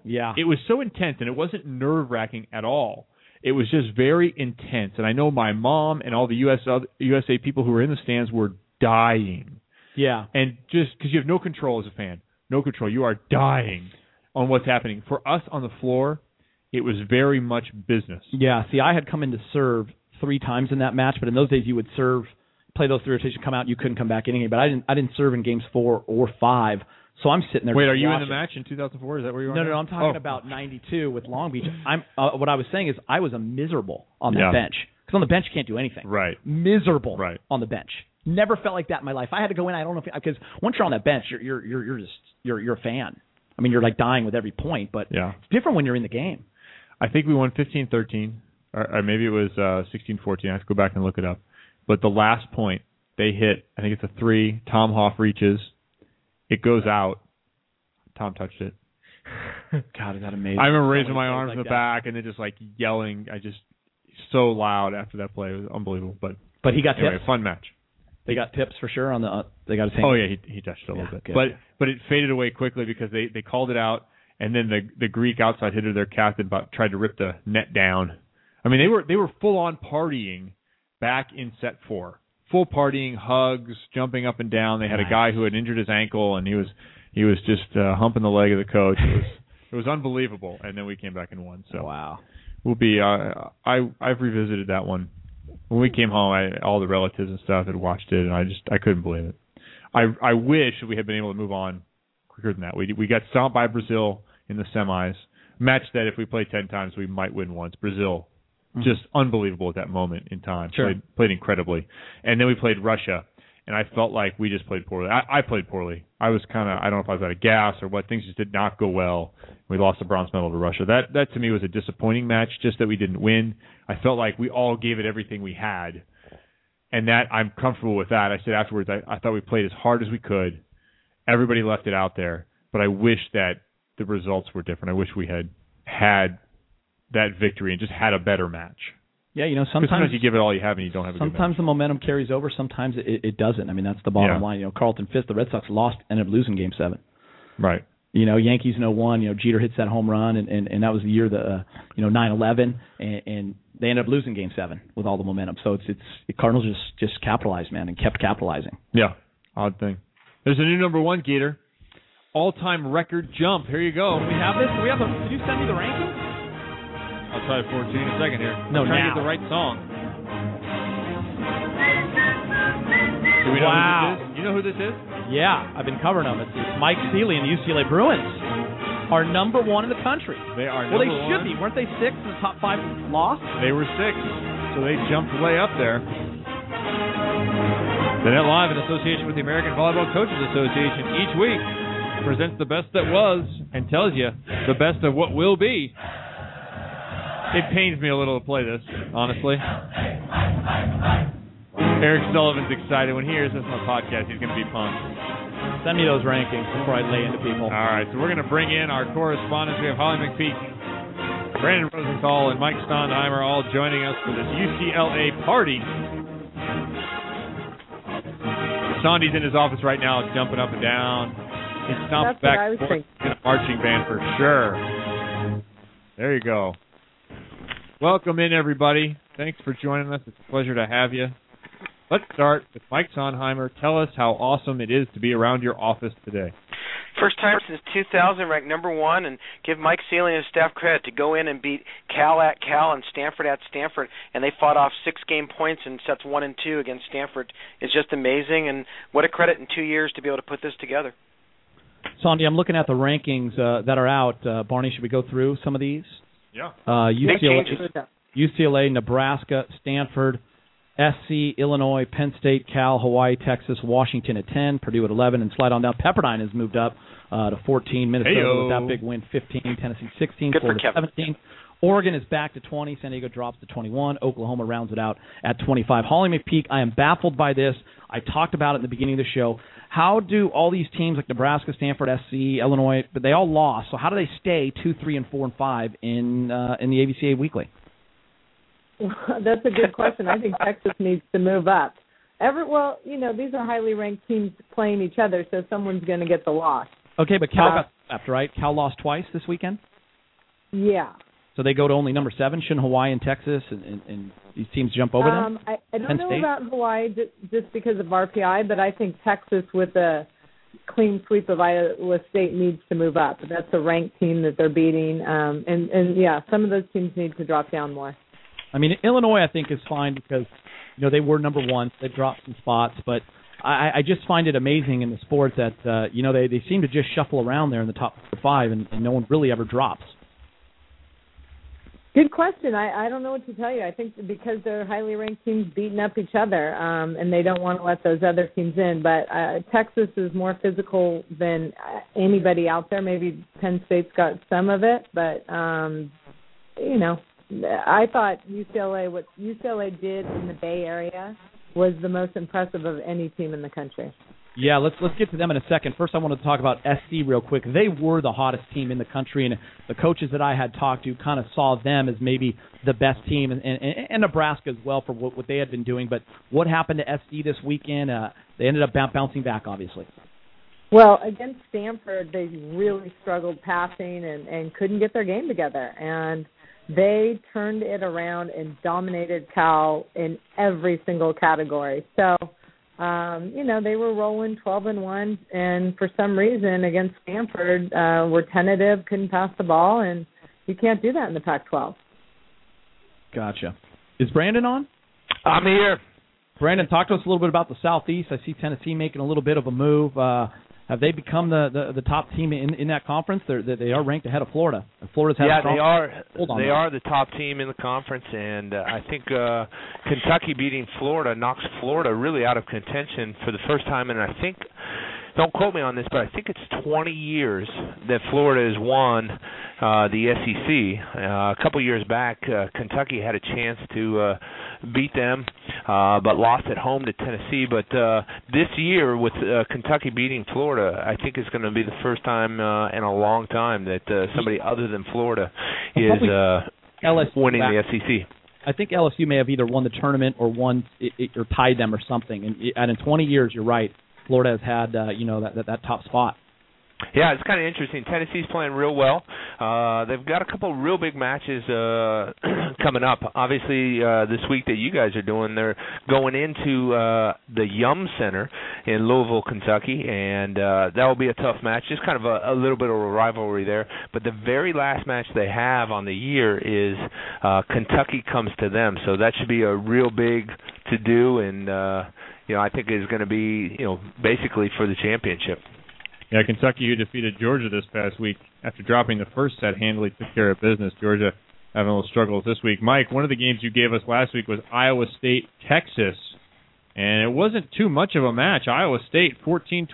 so intense, and it wasn't nerve-wracking at all. It was just very intense, and I know my mom and all the USA people who were in the stands were dying. Yeah. And just because you have no control as a fan, no control, you are dying on what's happening. For us on the floor, it was very much business. Yeah. See, I had come in to serve 3 times in that match, but in those days you would serve, play those 3 rotations, come out, you couldn't come back in again. But I didn't serve in games 4 or 5. So I'm sitting there. Wait, are you watching. in the match in 2004? Is that where you are? No, I'm talking about 92 with Long Beach. What I was saying is I was miserable on that bench because on the bench you can't do anything. Right. Miserable. Right. On the bench. Never felt like that in my life. I had to go in. I don't know because once you're on that bench, you're a fan. I mean, you're like dying with every point, but it's different when you're in the game. I think we won 15-13, or maybe it was 16-14. I have to go back and look it up. But the last point they hit, I think it's a 3. Tom Hoff reaches. It goes out. Tom touched it. God, is that amazing? I remember raising my arms in the back and then just like yelling. So loud after that play. It was unbelievable. But he got anyway, tipped. Fun match. They got tips for sure on the. They got his hand. Oh yeah, he touched it a little bit, good. but it faded away quickly because they called it out, and then the Greek outside hitter, their captain, tried to rip the net down. I mean, they were full on partying back in set 4, full partying, hugs, jumping up and down. They had a guy who had injured his ankle, and he was just humping the leg of the coach. It was unbelievable, and then we came back and won. So wow, we'll be. I've revisited that one. When we came home, all the relatives and stuff had watched it, and I couldn't believe it. I wish we had been able to move on quicker than that. We got stomped by Brazil in the semis. Match that if we played 10 times, we might win once. Brazil, just unbelievable at that moment in time. Sure. Played incredibly. And then we played Russia, and I felt like we just played poorly. I played poorly. I was kind of, I don't know if I was out of gas or what. Things just did not go well. We lost the bronze medal to Russia. That to me was a disappointing match, just that we didn't win. I felt like we all gave it everything we had, and that I'm comfortable with that. I said afterwards, I thought we played as hard as we could. Everybody left it out there, but I wish that the results were different. I wish we had that victory and just had a better match. Yeah, sometimes you give it all you have and you don't have a good match. Sometimes the momentum carries over. Sometimes it doesn't. I mean, that's the bottom line. Carlton Fisk, the Red Sox ended up losing Game 7. Right. Yankees in 01, Jeter hits that home run, and that was the year 9/11, and they ended up losing Game 7 with all the momentum. So the Cardinals just capitalized, man, and kept capitalizing. Yeah, odd thing. There's a new number 1, Gator. All-time record jump. Here you go. We have this. Did you send me the rankings? I'll try to forward to you in a second here. No, I'm trying to get the right song. Do we know who this is? You know who this is? Yeah, I've been covering them. It's Mike Seeley and the UCLA Bruins are number 1 in the country. They are number 1. Well, they should be. Weren't they 6 in the top 5 lost? They were 6, so they jumped way up there. The Net Live, in association with the American Volleyball Coaches Association, each week presents the best that was and tells you the best of what will be. It pains me a little to play this, honestly. Eric Sullivan's excited. When he hears this on the podcast, he's going to be pumped. Send me those rankings before I lay into people. All right, so we're going to bring in our correspondents. We have Holly McPeak, Brandon Rosenthal, and Mike Sondheimer all joining us for this UCLA party. Sondy's in his office right now, jumping up and down. He's stomped back and forth in a marching band for sure. There you go. Welcome in, everybody. Thanks for joining us. It's a pleasure to have you. Let's start with Mike Sondheimer. Tell us how awesome it is to be around your office today. First time since 2000, ranked number 1, and give Mike Seeley and his staff credit to go in and beat Cal at Cal and Stanford at Stanford, and they fought off 6 game points in sets 1 and 2 against Stanford. It's just amazing, and what a credit in 2 years to be able to put this together. Sandy, I'm looking at the rankings that are out. Barney, should we go through some of these? Yeah. UCLA, Nebraska, Stanford, SC, Illinois, Penn State, Cal, Hawaii, Texas, Washington at 10, Purdue at 11, and slide on down. Pepperdine has moved up to 14. Minnesota with that big win, 15. Tennessee, 16. Good Florida, for Kevin. 17. Oregon is back to 20. San Diego drops to 21. Oklahoma rounds it out at 25. Holly McPeak, I am baffled by this. I talked about it at the beginning of the show. How do all these teams like Nebraska, Stanford, SC, Illinois, but they all lost, so how do they stay 2, 3, and 4, and 5 in the AVCA Weekly? That's a good question. I think Texas needs to move up. These are highly ranked teams playing each other, so someone's going to get the loss. Okay, but Cal got swept, right? Cal lost twice this weekend? Yeah. So they go to only number 7? Shouldn't Hawaii and Texas and these teams jump over them? I don't know about Hawaii just because of RPI, but I think Texas with a clean sweep of Iowa State needs to move up. That's a ranked team that they're beating. Some of those teams need to drop down more. I mean, Illinois, I think, is fine because, they were number 1. They dropped some spots. But I just find it amazing in the sport that, they seem to just shuffle around there in the top 5, and no one really ever drops. Good question. I don't know what to tell you. I think because they're highly ranked teams beating up each other, and they don't want to let those other teams in. But Texas is more physical than anybody out there. Maybe Penn State's got some of it, but I thought what UCLA did in the Bay Area was the most impressive of any team in the country. Yeah, let's get to them in a second. First, I want to talk about SC real quick. They were the hottest team in the country, and the coaches that I had talked to kind of saw them as maybe the best team, and Nebraska as well for what they had been doing. But what happened to SC this weekend? They ended up bouncing back, obviously. Well, against Stanford, they really struggled passing and couldn't get their game together. And they turned it around and dominated Cal in every single category. So, they were rolling 12-1, and for some reason against Stanford, were tentative, couldn't pass the ball, and you can't do that in the Pac-12. Gotcha. Is Brandon on? I'm here. Brandon, talk to us a little bit about the Southeast. I see Tennessee making a little bit of a move. Have they become the top team in that conference? They are ranked ahead of Florida. Florida's had they are. They are the top team in the conference, and I think Kentucky beating Florida knocks Florida really out of contention for the first time. And I think, don't quote me on this, but I think it's 20 years that Florida has won the SEC. A couple years back, Kentucky had a chance to beat them, but lost at home to Tennessee. But this year, with Kentucky beating Florida, I think it's going to be the first time in a long time that somebody other than Florida is winning the SEC. I think LSU may have either won the tournament or or tied them or something. And in 20 years, you're right, Florida has had that top spot. Yeah, it's kind of interesting. Tennessee's playing real well. They've got a couple real big matches coming up. Obviously, this week that you guys are doing, they're going into the Yum Center in Louisville, Kentucky, and that will be a tough match. Just kind of a little bit of a rivalry there. But the very last match they have on the year is Kentucky comes to them. So that should be a real big to-do, and I think is going to be basically for the championship. Yeah, Kentucky, who defeated Georgia this past week after dropping the first set, handily took care of business. Georgia having a little struggles this week. Mike, one of the games you gave us last week was Iowa State, Texas, and it wasn't too much of a match. Iowa State 14-26-21.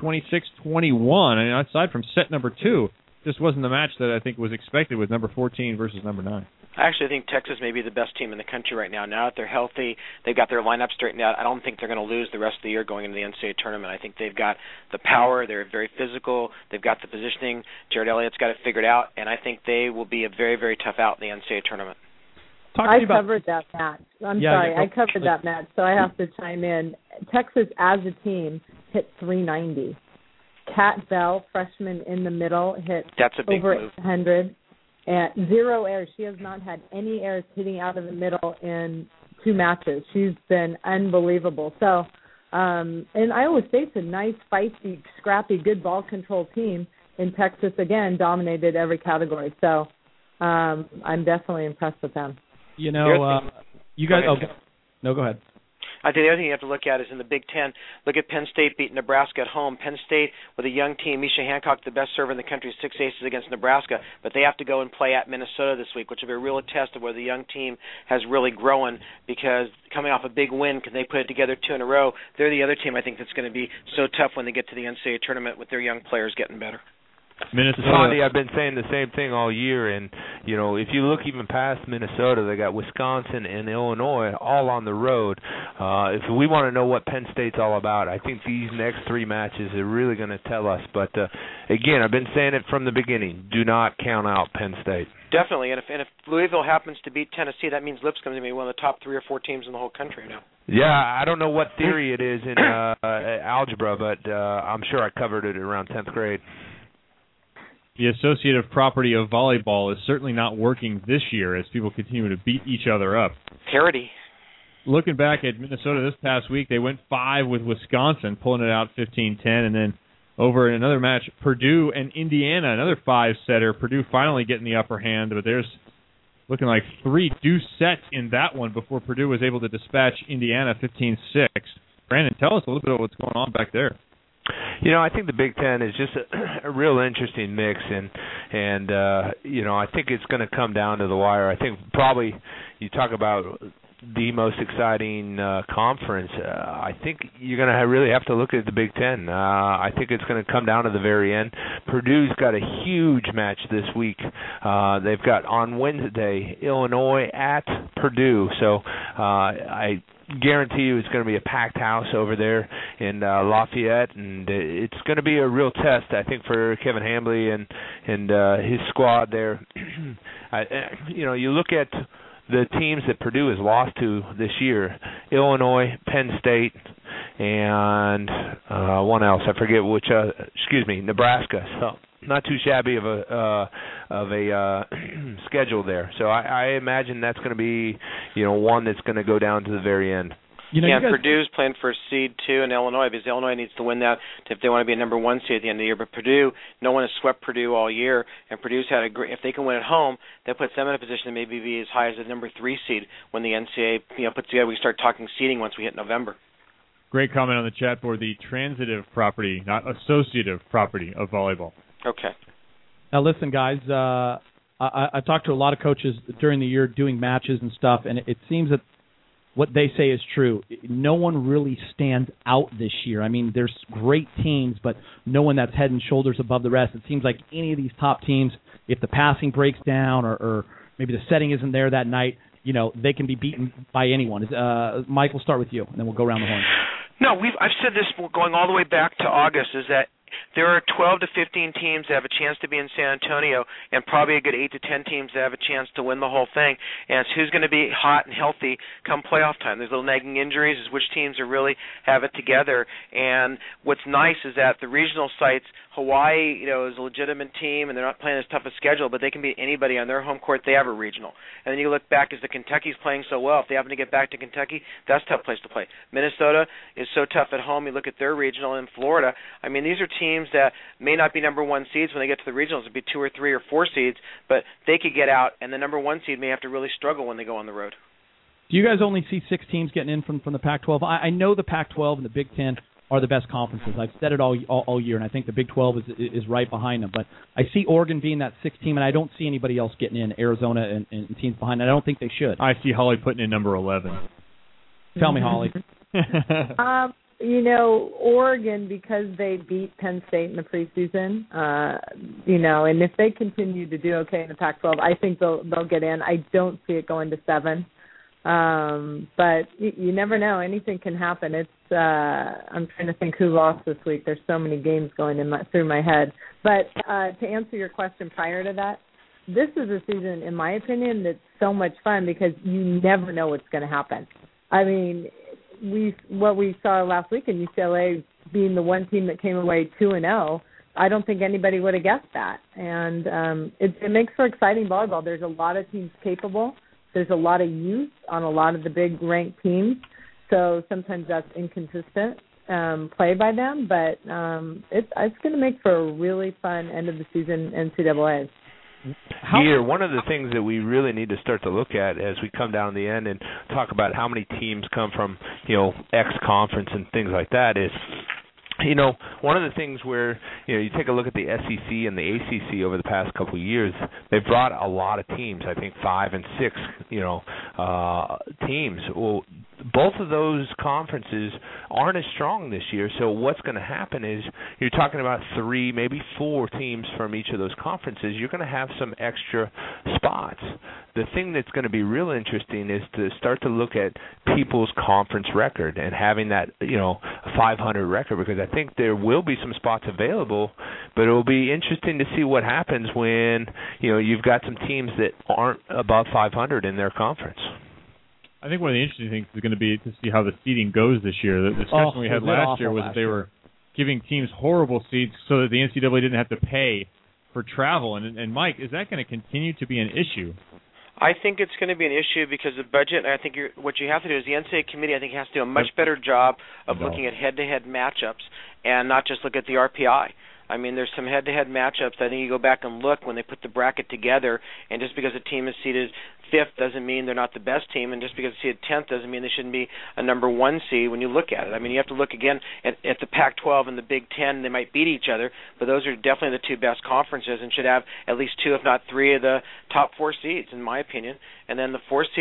I mean, aside from set number 2, this wasn't the match that I think was expected with number 14 versus number 9. I actually think Texas may be the best team in the country right now. Now that they're healthy, they've got their lineup straightened out. I don't think they're going to lose the rest of the year going into the NCAA tournament. I think they've got the power. They're very physical. They've got the positioning. Jared Elliott's got it figured out, and I think they will be a very, very tough out in the NCAA tournament. I covered that match. I covered that match, so I have to chime in. Texas, as a team, hit 390. Kat Bell, freshman in the middle, hit over 800. And 0 errors. She has not had any errors hitting out of the middle in 2 matches. She's been unbelievable. So, and Iowa State's a nice, feisty, scrappy, good ball control team. And Texas, again, dominated every category. So, I'm definitely impressed with them. You guys. No, go ahead. I think the other thing you have to look at is in the Big Ten. Look at Penn State beating Nebraska at home. Penn State with a young team. Misha Hancock, the best server in the country, 6 aces against Nebraska. But they have to go and play at Minnesota this week, which will be a real test of where the young team has really grown, because coming off a big win, can they put it together 2 in a row? They're the other team I think that's going to be so tough when they get to the NCAA tournament with their young players getting better. Sandy, I've been saying the same thing all year, and if you look even past Minnesota, they got Wisconsin and Illinois all on the road. If we want to know what Penn State's all about, I think these next 3 matches are really going to tell us. But again, I've been saying it from the beginning: do not count out Penn State. Definitely, and if Louisville happens to beat Tennessee, that means Lipscomb's going to be one of the top 3 or 4 teams in the whole country now. Yeah, I don't know what theory it is in algebra, but I'm sure I covered it around 10th grade. The associative property of volleyball is certainly not working this year as people continue to beat each other up. Parity. Looking back at Minnesota this past week, they went 5 with Wisconsin, pulling it out 15-10, and then over in another match, Purdue and Indiana, another 5-setter. Purdue finally getting the upper hand, but there's looking like 3 deuce sets in that one before Purdue was able to dispatch Indiana 15-6. Brandon, tell us a little bit of what's going on back there. I think the Big Ten is just a real interesting mix, and I think it's going to come down to the wire. I think probably you talk about the most exciting conference. I think you're going to really have to look at the Big Ten. I think it's going to come down to the very end. Purdue's got a huge match this week. They've got on Wednesday Illinois at Purdue. So I guarantee you it's going to be a packed house over there in Lafayette, and it's going to be a real test, I think, for Kevin Hambly and his squad there. You look at the teams that Purdue has lost to this year: Illinois, Penn State, and one else. I forget which. Nebraska. So not too shabby of a schedule there. So I imagine that's going to be one that's going to go down to the very end. Purdue's playing for seed 2 in Illinois, because Illinois needs to win that if they want to be a number 1 seed at the end of the year. But Purdue, no one has swept Purdue all year, and Purdue's had if they can win at home, that puts them in a position to maybe be as high as the number 3 seed when the NCAA puts together. We start talking seeding once we hit November. Great comment on the chat board. The transitive property, not associative property of volleyball. Okay. Now listen, guys. I talked to a lot of coaches during the year doing matches and stuff, and it seems that what they say is true. No one really stands out this year. I mean, there's great teams, but no one that's head and shoulders above the rest. It seems like any of these top teams, if the passing breaks down or maybe the setting isn't there that night, they can be beaten by anyone. Mike, we'll start with you, and then we'll go around the horn. No, I've said this going all the way back to August, is that there are 12 to 15 teams that have a chance to be in San Antonio, and probably a good 8 to 10 teams that have a chance to win the whole thing. And it's who's going to be hot and healthy come playoff time. There's little nagging injuries, is which teams are really have it together. And what's nice is that the regional sites, Hawaii, is a legitimate team, and they're not playing as tough a schedule, but they can beat anybody on their home court. They have a regional. And then you look back as the Kentucky's playing so well. If they happen to get back to Kentucky, that's a tough place to play. Minnesota is so tough at home. You look at their regional in Florida. I mean, these are teams that may not be number 1 seeds when they get to the regionals. It'd be 2 or 3 or 4 seeds, but they could get out, and the number 1 seed may have to really struggle when they go on the road. Do you guys only see 6 teams getting in from the Pac-12? I know the Pac-12 and the Big Ten are the best conferences. I've said it all year, and I think the Big 12 is right behind them. But I see Oregon being that 6th team, and I don't see anybody else getting in, Arizona and teams behind. I don't think they should. I see Holly putting in number 11. Tell me, Holly. Oregon, because they beat Penn State in the preseason, and if they continue to do okay in the Pac-12, I think they'll get in. I don't see it going to 7. But you never know. Anything can happen. I'm trying to think who lost this week. There's so many games going through my head. But to answer your question prior to that, this is a season, in my opinion, that's so much fun because you never know what's going to happen. I mean, what we saw last week in UCLA being the one team that came away 2-0, I don't think anybody would have guessed that. And it makes for exciting volleyball. There's a lot of teams capable. There's a lot of youth on a lot of the big ranked teams, so sometimes that's inconsistent play by them. But it's going to make for a really fun end of the season NCAA. Here, one of the things that we really need to start to look at as we come down to the end and talk about how many teams come from, X conference and things like that is, one of the things where, you take a look at the SEC and the ACC over the past couple of years, they've brought a lot of teams, I think 5 and 6, teams. Well, both of those conferences aren't as strong this year, so what's going to happen is you're talking about 3, maybe 4 teams from each of those conferences. You're going to have some extra spots. The thing that's going to be real interesting is to start to look at people's conference record and having that, 500 record, because I think there will be some spots available, but it will be interesting to see what happens when, you've got some teams that aren't above 500 in their conference. I think one of the interesting things is going to be to see how the seeding goes this year. The discussion we had last year was that they were giving teams horrible seeds so that the NCAA didn't have to pay for travel. And Mike, is that going to continue to be an issue? I think it's going to be an issue because of budget. And I think what you have to do is the NCAA committee, I think, has to do a much better job of looking at head-to-head matchups and not just look at the RPI. I mean, there's some head-to-head matchups. I think you go back and look when they put the bracket together, and just because a team is seeded 5th doesn't mean they're not the best team, and just because it's seeded 10th doesn't mean they shouldn't be a number 1 seed when you look at it. I mean, you have to look again at the Pac-12 and the Big Ten. They might beat each other, but those are definitely the 2 best conferences and should have at least 2, if not 3, of the top 4 seeds, in my opinion. And then the 4th seed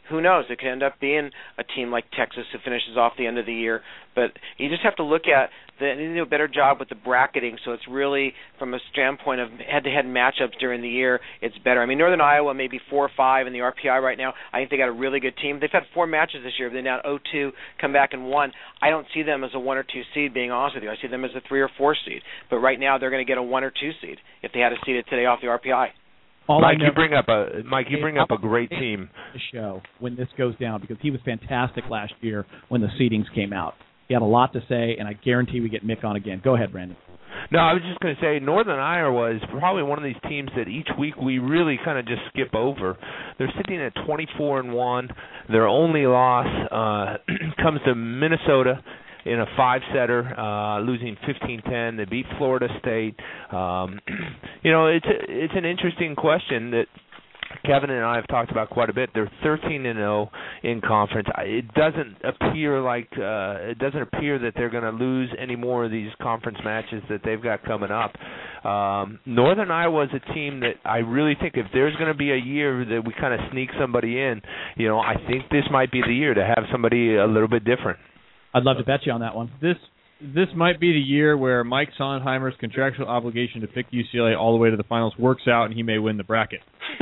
who knows? It could end up being a team like Texas who finishes off the end of the year. But you just have to look at they need to do a better job with the bracketing, so it's really from a standpoint of head-to-head matchups during the year, it's better. I mean, Northern Iowa may be 4 or 5 in the RPI right now. I think they got a really good team. They've had 4 matches this year. They're down 0-2, come back and won. I don't see them as a 1 or 2 seed, being honest with you. I see them as a 3 or 4 seed. But right now they're going to get a 1 or 2 seed if they had a seeded today off the RPI. Mike, you bring up a great team. The show when this goes down, because he was fantastic last year when the seedings came out. He had a lot to say, and I guarantee we get Mick on again. Go ahead, Brandon. No, I was just going to say Northern Iowa is probably one of these teams that each week we really kind of just skip over. They're sitting at 24-1. Their only loss comes to Minnesota in a 5-setter, losing 15-10. They beat Florida State. It's an interesting question that Kevin and I have talked about quite a bit. They're 13-0 in conference. It doesn't appear that they're going to lose any more of these conference matches that they've got coming up. Northern Iowa is a team that I really think if there's going to be a year that we kind of sneak somebody in, I think this might be the year to have somebody a little bit different. I'd love to bet you on that one. This might be the year where Mike Sondheimer's contractual obligation to pick UCLA all the way to the finals works out, and he may win the bracket.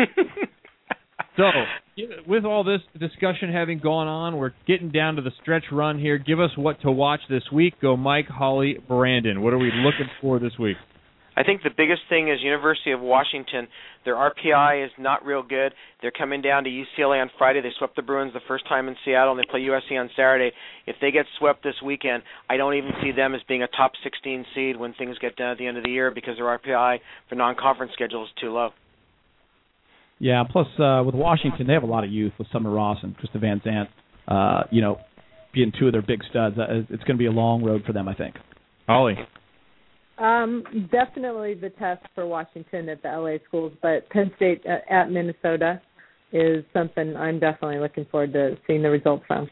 So, with all this discussion having gone on, we're getting down to the stretch run here. Give us what to watch this week. Go Mike, Holly, Brandon. What are we looking for this week? I think the biggest thing is University of Washington. Their RPI is not real good. They're coming down to UCLA on Friday. They swept the Bruins the first time in Seattle, and they play USC on Saturday. If they get swept this weekend, I don't even see them as being a top 16 seed when things get done at the end of the year because their RPI for non-conference schedule is too low. Yeah, plus with Washington, they have a lot of youth with Summer Ross and Krista Van Zandt, being 2 of their big studs. It's going to be a long road for them, I think. Holly. Definitely the test for Washington at the LA schools, but Penn State at Minnesota is something I'm definitely looking forward to seeing the results from.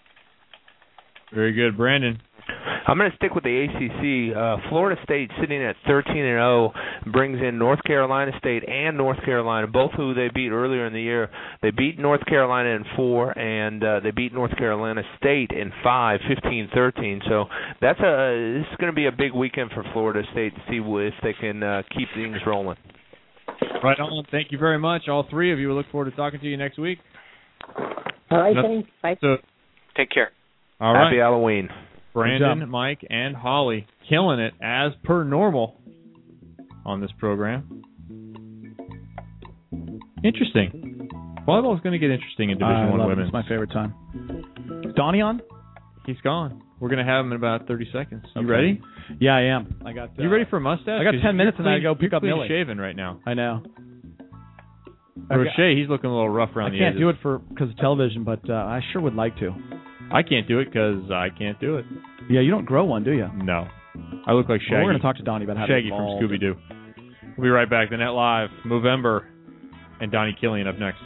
Very good. Brandon. I'm going to stick with the ACC. Florida State sitting at 13-0 brings in North Carolina State and North Carolina, both who they beat earlier in the year. They beat North Carolina in 4, and they beat North Carolina State in 5, 15-13. So this is going to be a big weekend for Florida State to see if they can keep things rolling. Right on. Thank you very much, all 3 of you. We look forward to talking to you next week. All right, thanks. Bye. So, take care. All right. Happy Halloween. Brandon, Mike, and Holly killing it as per normal on this program. Interesting. Volleyball is going to get interesting in Division I women's. It's my favorite time. Is Donnie on? He's gone. We're going to have him in about 30 seconds. You ready? Yeah, I am. You ready for a mustache? I got 10 minutes and I go pick up Millie. You're shaven right now. I know. Roche, he's looking a little rough around the edges. I can't do it because of television, but I sure would like to. I can't do it because I can't do it. Yeah, you don't grow one, do you? No. I look like Shaggy. Well, we're going to talk to Donnie about how Shaggy from Scooby-Doo. We'll be right back. The Net Live, Movember, and Donnie Killian up next.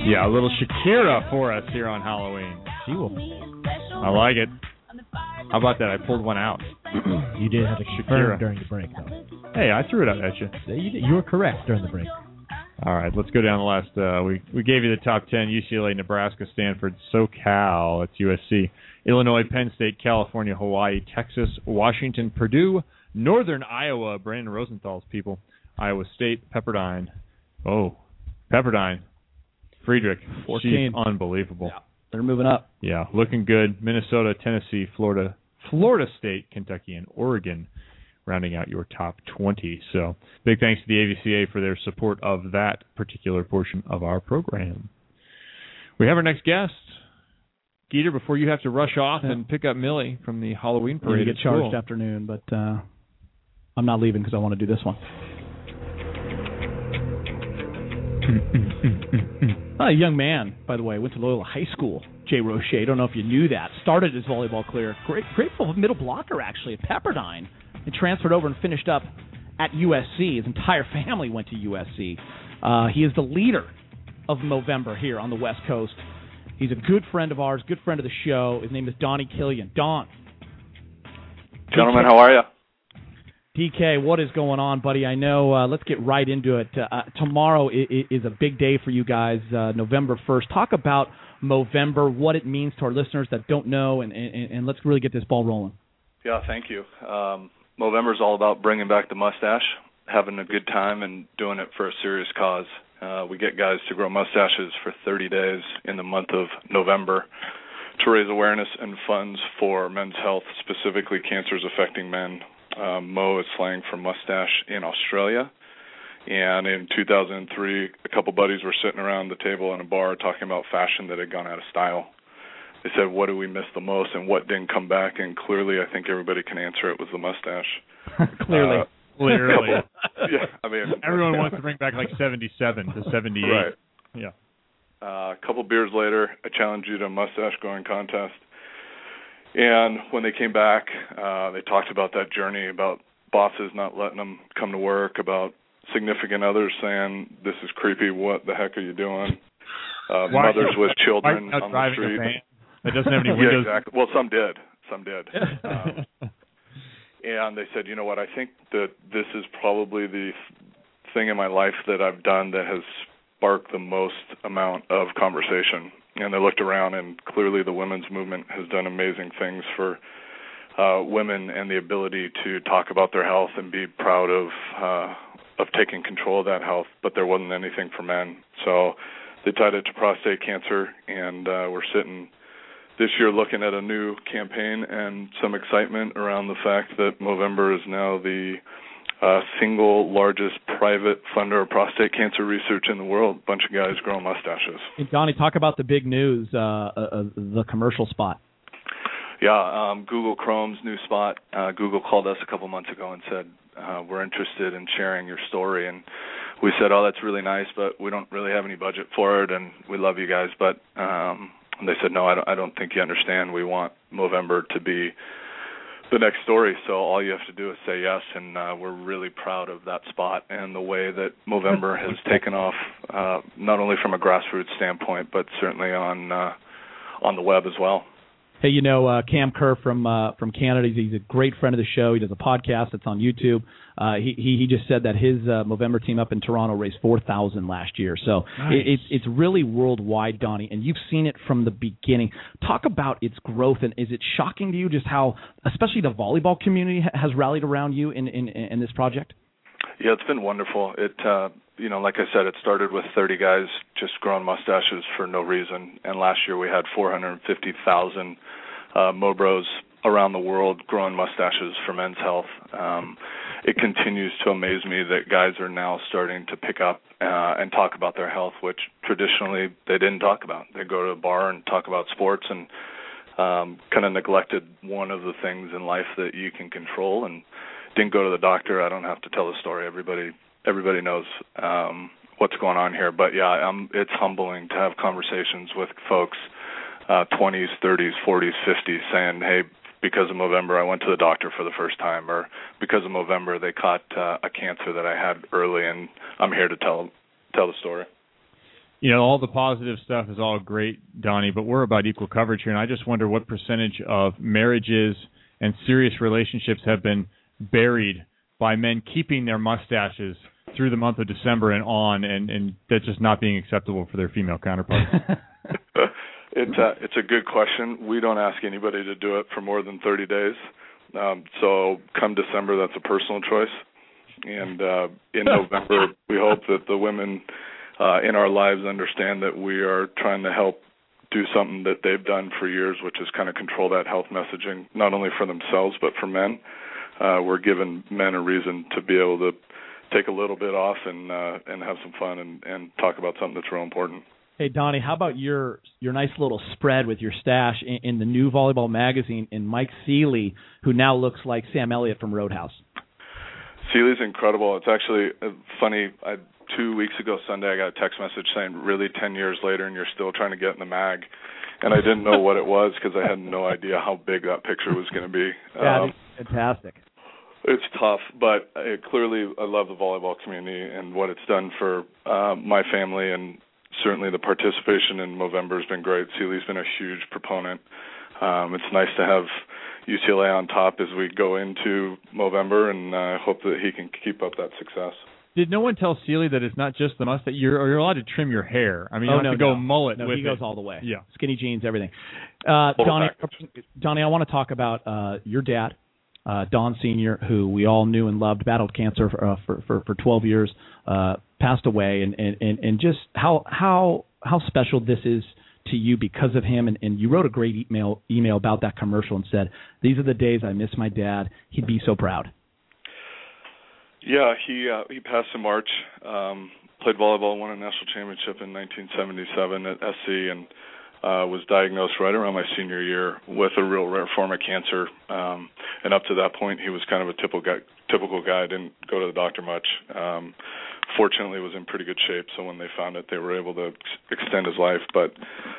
Yeah, a little Shakira for us here on Halloween. She will. I like it. How about that? I pulled one out. You did have to confirm during the break, though. Hey, I threw it out at you. You were correct during the break. All right, let's go down the last. We gave you the top 10: UCLA, Nebraska, Stanford, SoCal. That's USC. Illinois, Penn State, California, Hawaii, Texas, Washington, Purdue, Northern Iowa, Brandon Rosenthal's people, Iowa State, Pepperdine. Oh, Pepperdine. Friedrich. 14. She's unbelievable. Yeah, they're moving up. Yeah, looking good. Minnesota, Tennessee, Florida State, Kentucky, and Oregon rounding out your top 20. So big thanks to the AVCA for their support of that particular portion of our program. We have our next guest. Geeter, before you have to rush off and pick up Millie from the Halloween parade. You get charged afternoon, but I'm not leaving because I want to do this one. A young man, by the way, went to Loyola High School. Jay Roche. I don't know if you knew that. Started his volleyball career. Great middle blocker, actually, at Pepperdine. And transferred over and finished up at USC. His entire family went to USC. He is the leader of Movember here on the West Coast. He's a good friend of ours, good friend of the show. His name is Donnie Killian. Don. Gentlemen, how are you? DK, what is going on, buddy? I know, let's get right into it. Tomorrow is a big day for you guys, November 1st. Talk about Movember, what it means to our listeners that don't know, and let's really get this ball rolling. Yeah, thank you. Movember is all about bringing back the mustache, having a good time, and doing it for a serious cause. We get guys to grow mustaches for 30 days in the month of November to raise awareness and funds for men's health, specifically cancers affecting men. Mo is slang for mustache in Australia. And in 2003, a couple buddies were sitting around the table in a bar talking about fashion that had gone out of style. They said, what do we miss the most and what didn't come back? And clearly, I think everybody can answer it was the mustache. Clearly. Clearly. Yeah, I mean, everyone wants to bring back like 77 to 78. Right. Yeah. A couple beers later, I challenged you to a mustache growing contest. And when they came back, they talked about that journey, about bosses not letting them come to work, about significant others saying, this is creepy, what the heck are you doing? Mothers with children on the street. That doesn't have any windows. Yeah, exactly. Well, some did. And they said, you know what, I think that this is probably the thing in my life that I've done that has sparked the most amount of conversation. And they looked around, and clearly the women's movement has done amazing things for women and the ability to talk about their health and be proud of taking control of that health, but there wasn't anything for men. So they tied it to prostate cancer, and we're sitting this year looking at a new campaign and some excitement around the fact that Movember is now the single largest private funder of prostate cancer research in the world. A bunch of guys growing mustaches. Hey, Donnie, talk about the big news, the commercial spot. Yeah, Google Chrome's new spot. Google called us a couple months ago and said, we're interested in sharing your story. And we said, oh, that's really nice, but we don't really have any budget for it, and we love you guys. But they said, no, I don't think you understand. We want Movember to be the next story, so all you have to do is say yes, and we're really proud of that spot and the way that Movember has taken off, not only from a grassroots standpoint, but certainly on the web as well. Hey, you know, Cam Kerr from Canada, he's a great friend of the show. He does a podcast that's on YouTube. He just said that his Movember team up in Toronto raised $4,000 last year. So nice. It's really worldwide, Donnie, and you've seen it from the beginning. Talk about its growth, and is it shocking to you just how, especially the volleyball community has rallied around you in this project? Yeah, it's been wonderful. It like I said, it started with 30 guys just growing mustaches for no reason, and last year we had 450,000 Mobros around the world growing mustaches for men's health. It continues to amaze me that guys are now starting to pick up and talk about their health, which traditionally they didn't talk about. They go to a bar and talk about sports and kind of neglected one of the things in life that you can control and didn't go to the doctor. I don't have to tell the story. Everybody knows what's going on here. But, yeah, it's humbling to have conversations with folks, 20s, 30s, 40s, 50s, saying, hey, because of Movember, I went to the doctor for the first time, or because of Movember, they caught a cancer that I had early, and I'm here to tell the story. You know, all the positive stuff is all great, Donnie, but we're about equal coverage here, and I just wonder what percentage of marriages and serious relationships have been buried by men keeping their mustaches through the month of December and on, and that's just not being acceptable for their female counterparts. It's a good question. We don't ask anybody to do it for more than 30 days. So come December, that's a personal choice. And in November, we hope that the women in our lives understand that we are trying to help do something that they've done for years, which is kind of control that health messaging, not only for themselves but for men. We're giving men a reason to be able to take a little bit off and have some fun and talk about something that's real important. Hey, Donnie, how about your nice little spread with your stash in the new volleyball magazine and Mike Seeley, who now looks like Sam Elliott from Roadhouse? Seeley's incredible. It's actually funny. 2 weeks ago Sunday, I got a text message saying, really 10 years later and you're still trying to get in the mag. And I didn't know what it was because I had no idea how big that picture was going to be. Yeah, fantastic. It's tough, but clearly I love the volleyball community and what it's done for my family, and certainly the participation in Movember has been great. Seeley's been a huge proponent. It's nice to have UCLA on top as we go into Movember, and I hope that he can keep up that success. Did no one tell Seeley that it's not just the mustache? You're allowed to trim your hair. I mean, you don't have to go mullet with it. He goes all the way. Yeah. Skinny jeans, everything. Donnie, I want to talk about your dad, Don Sr., who we all knew and loved, battled cancer for 12 years, passed away, and just how special this is to you because of him. And you wrote a great email about that commercial and said, "These are the days I miss my dad. He'd be so proud." Yeah, he passed in March. Played volleyball, won a national championship in 1977 at SC, and was diagnosed right around my senior year with a real rare form of cancer. And up to that point, he was kind of a typical guy. Didn't go to the doctor much. Fortunately, was in pretty good shape. So when they found it, they were able to extend his life. But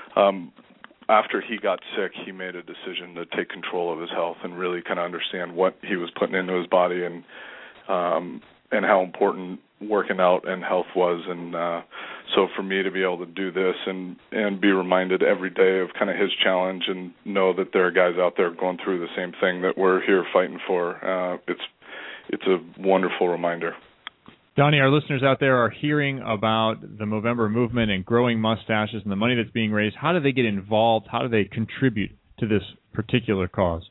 after he got sick, he made a decision to take control of his health and really kind of understand what he was putting into his body and how important working out and health was. And so for me to be able to do this and be reminded every day of kind of his challenge and know that there are guys out there going through the same thing that we're here fighting for, it's a wonderful reminder. Donnie, our listeners out there are hearing about the Movember movement and growing mustaches and the money that's being raised. How do they get involved? How do they contribute to this particular cause?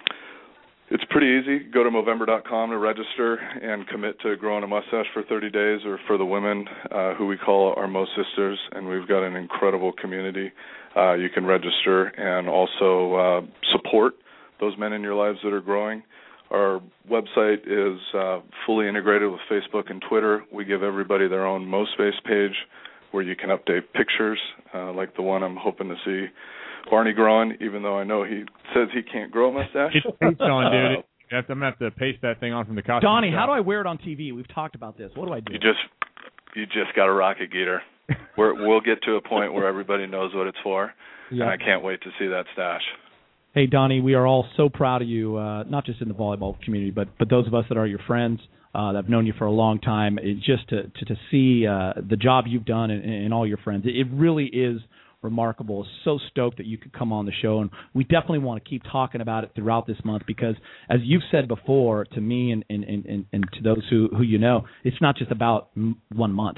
It's pretty easy. Go to Movember.com to register and commit to growing a mustache for 30 days, or for the women who we call our Mo Sisters, and we've got an incredible community. You can register and also support those men in your lives that are growing. Our website is fully integrated with Facebook and Twitter. We give everybody their own MoSpace page where you can update pictures, like the one I'm hoping to see Barney growing, even though I know he says he can't grow a mustache. It's paste on, dude. I'm going to have to paste that thing on from the costume. Donnie, how do I wear it on TV? We've talked about this. What do I do? You just got to rock it, Geeter. We'll get to a point where everybody knows what it's for, and I can't wait to see that stash. Hey, Donnie, we are all so proud of you, not just in the volleyball community, but those of us that are your friends, that have known you for a long time. Just to see the job you've done and all your friends. It really is remarkable. So stoked that you could come on the show, and we definitely want to keep talking about it throughout this month because, as you've said before to me and to those who you know, it's not just about 1 month.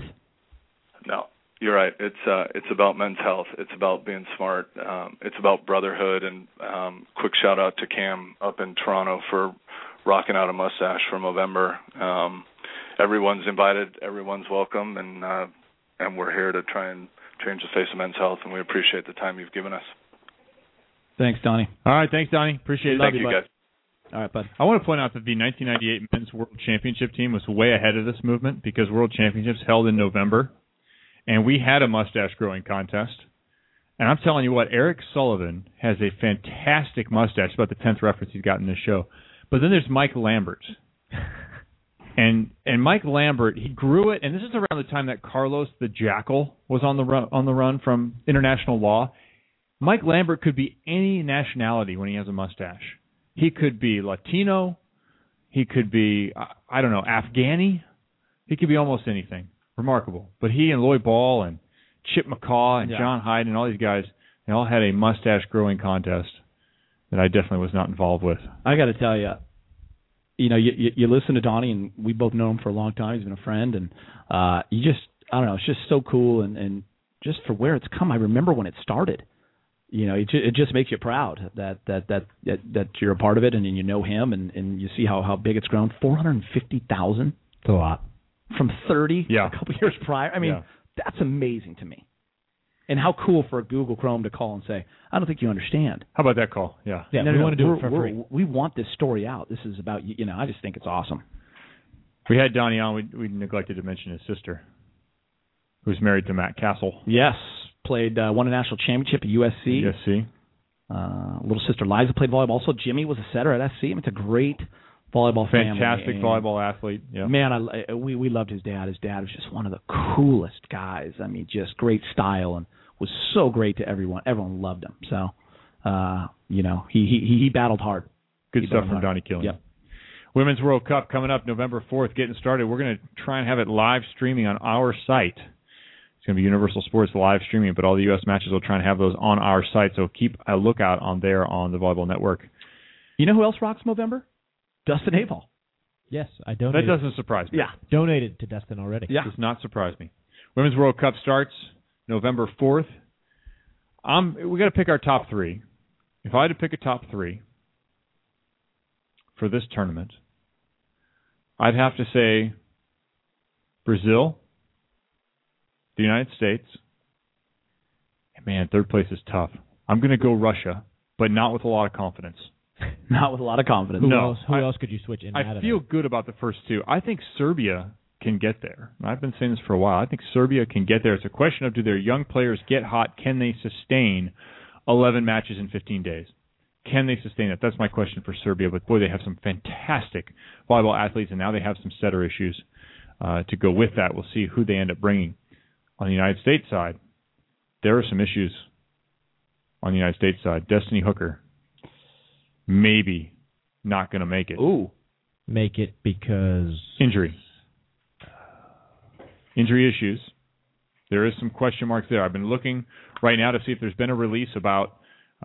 No, you're right. It's about men's health. It's about being smart. It's about brotherhood. And quick shout out to Cam up in Toronto for rocking out a mustache for Movember. Everyone's invited. Everyone's welcome, and we're here to try and change the face of men's health, and we appreciate the time you've given us. Thanks, Donnie. All right, thanks, Donnie. Appreciate it. Thank you, guys. All right, bud. I want to point out that the 1998 Men's World Championship team was way ahead of this movement because World Championships held in November, and we had a mustache growing contest. And I'm telling you what, Eric Sullivan has a fantastic mustache, about the 10th reference he's got in this show. But then there's Mike Lambert. And Mike Lambert, he grew it, and this is around the time that Carlos the Jackal was on the run from international law. Mike Lambert could be any nationality when he has a mustache. He could be Latino. He could be, I don't know, Afghani. He could be almost anything. Remarkable. But he and Lloyd Ball and Chip McCaw and John Hyde and all these guys, they all had a mustache growing contest that I definitely was not involved with. I got to tell you, you listen to Donnie, and we both know him for a long time. He's been a friend, and you just, I don't know, it's just so cool, and just for where it's come. I remember when it started. It just makes you proud that you're a part of it, and you know him, and you see how big it's grown. 450,000. It's a lot. From 30 a couple years prior. I mean, that's amazing to me. And how cool for Google Chrome to call and say, I don't think you understand. How about that call? Yeah. No, we want to do it for free. We want this story out. This is about, I just think it's awesome. We had Donnie on. We neglected to mention his sister, who's married to Matt Castle. Yes. Won a national championship at USC. Little sister Liza played volleyball. Also, Jimmy was a setter at SC. It's a great volleyball family. Fantastic volleyball athlete. Yeah. Man, we loved his dad. His dad was just one of the coolest guys. I mean, just great style and was so great to everyone. Everyone loved him. So, he battled hard. Good stuff from Donnie Killian. Yep. Women's World Cup coming up November 4th, getting started. We're going to try and have it live streaming on our site. It's going to be Universal Sports live streaming, but all the U.S. matches will try and have those on our site, so keep a lookout on there on the Volleyball Network. You know who else rocks November? Dustin Abel. Yes, I donated. That doesn't surprise me. Yeah. Donated to Dustin already. Yeah. Does not surprise me. Women's World Cup starts November 4th. We got to pick our top three. If I had to pick a top three for this tournament, I'd have to say Brazil, the United States. Man, third place is tough. I'm going to go Russia, but not with a lot of confidence. Not with a lot of confidence. Who else could you switch in? I feel good about the first two. I think Serbia can get there. I've been saying this for a while. I think Serbia can get there. It's a question of, do their young players get hot? Can they sustain 11 matches in 15 days? Can they sustain it? That's my question for Serbia. But, boy, they have some fantastic volleyball athletes, and now they have some setter issues to go with that. We'll see who they end up bringing. On the United States side, there are some issues on the United States side. Destiny Hooker, maybe not going to make it. Ooh. Make it because... Injury issues. There is some question marks there. I've been looking right now to see if there's been a release about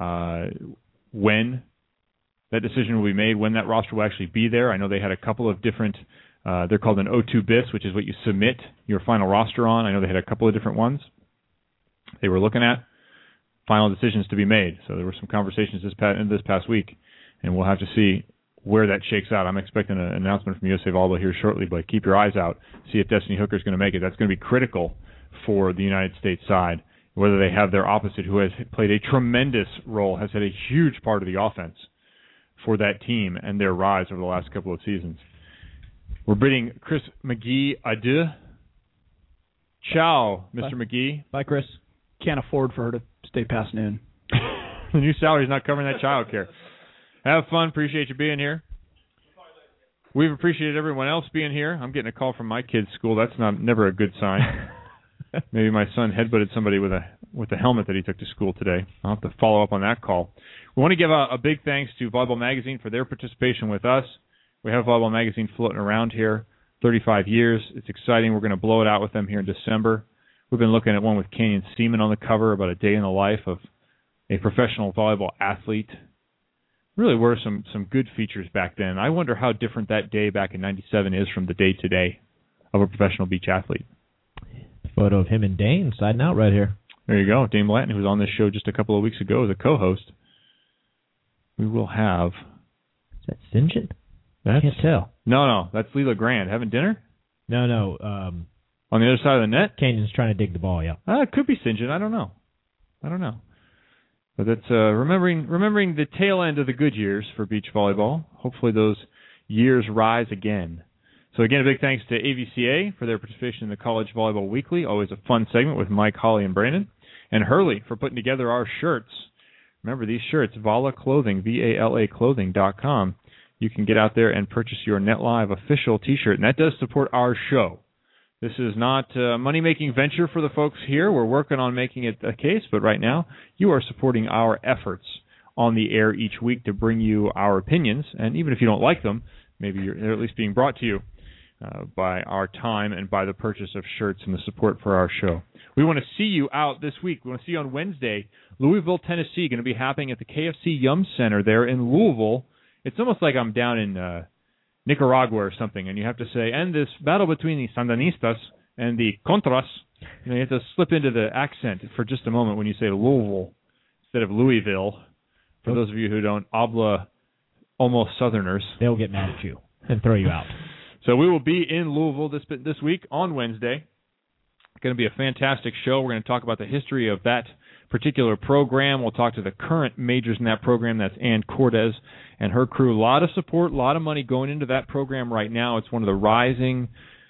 when that decision will be made, when that roster will actually be there. I know they had a couple of different... they're called an O2 BIS, which is what you submit your final roster on. I know they had a couple of different ones they were looking at. Final decisions to be made. So there were some conversations this past week, and we'll have to see where that shakes out. I'm expecting an announcement from USA Volleyball here shortly, but keep your eyes out. See if Destiny Hooker is going to make it. That's going to be critical for the United States side. Whether they have their opposite, who has played a tremendous role, has had a huge part of the offense for that team and their rise over the last couple of seasons. We're bidding Chris McGee adieu. Ciao, Mr. McGee. Bye, Chris. Can't afford for her to stay past noon. The new salary's not covering that child care. Have fun. Appreciate you being here. We've appreciated everyone else being here. I'm getting a call from my kid's school. That's never a good sign. Maybe my son headbutted somebody with a helmet that he took to school today. I'll have to follow up on that call. We want to give a big thanks to Volleyball Magazine for their participation with us. We have Volleyball Magazine floating around here, 35 years. It's exciting. We're going to blow it out with them here in December. We've been looking at one with Canyon Seaman on the cover, about a day in the life of a professional volleyball athlete. Really were some good features back then. I wonder how different that day back in 97 is from the day today of a professional beach athlete. Photo of him and Dane siding out right here. There you go. Dane Blanton, who was on this show just a couple of weeks ago as a co-host. We will have... Is that St. John? I can't tell. No, that's Leela Grand. Having dinner? No. On the other side of the net? Canyon's trying to dig the ball, yeah. It could be St. John. I don't know. But that's remembering the tail end of the good years for beach volleyball. Hopefully those years rise again. So again, a big thanks to AVCA for their participation in the College Volleyball Weekly. Always a fun segment with Mike, Holly, and Brandon. And Hurley for putting together our shirts. Remember these shirts, Vala Clothing, VALA Clothing.com. You can get out there and purchase your Net Live official T-shirt, and that does support our show. This is not a money-making venture for the folks here. We're working on making it a case, but right now you are supporting our efforts on the air each week to bring you our opinions, and even if you don't like them, maybe they're at least being brought to you. by our time and by the purchase of shirts and the support for our show. We want to see you out this week. We want to see you on Wednesday. Louisville, Tennessee, going to be happening at the KFC Yum Center there in Louisville. It's almost like I'm down in Nicaragua or something, and you have to say, and this battle between the Sandinistas and the Contras, you have to slip into the accent for just a moment when you say Louisville instead of Louisville. For those of you who don't habla almost Southerners. They'll get mad at you and throw you out. So we will be in Louisville this week on Wednesday. It's going to be a fantastic show. We're going to talk about the history of that particular program. We'll talk to the current majors in that program. That's Ann Cortez and her crew. A lot of support, a lot of money going into that program right now. It's one of the rising,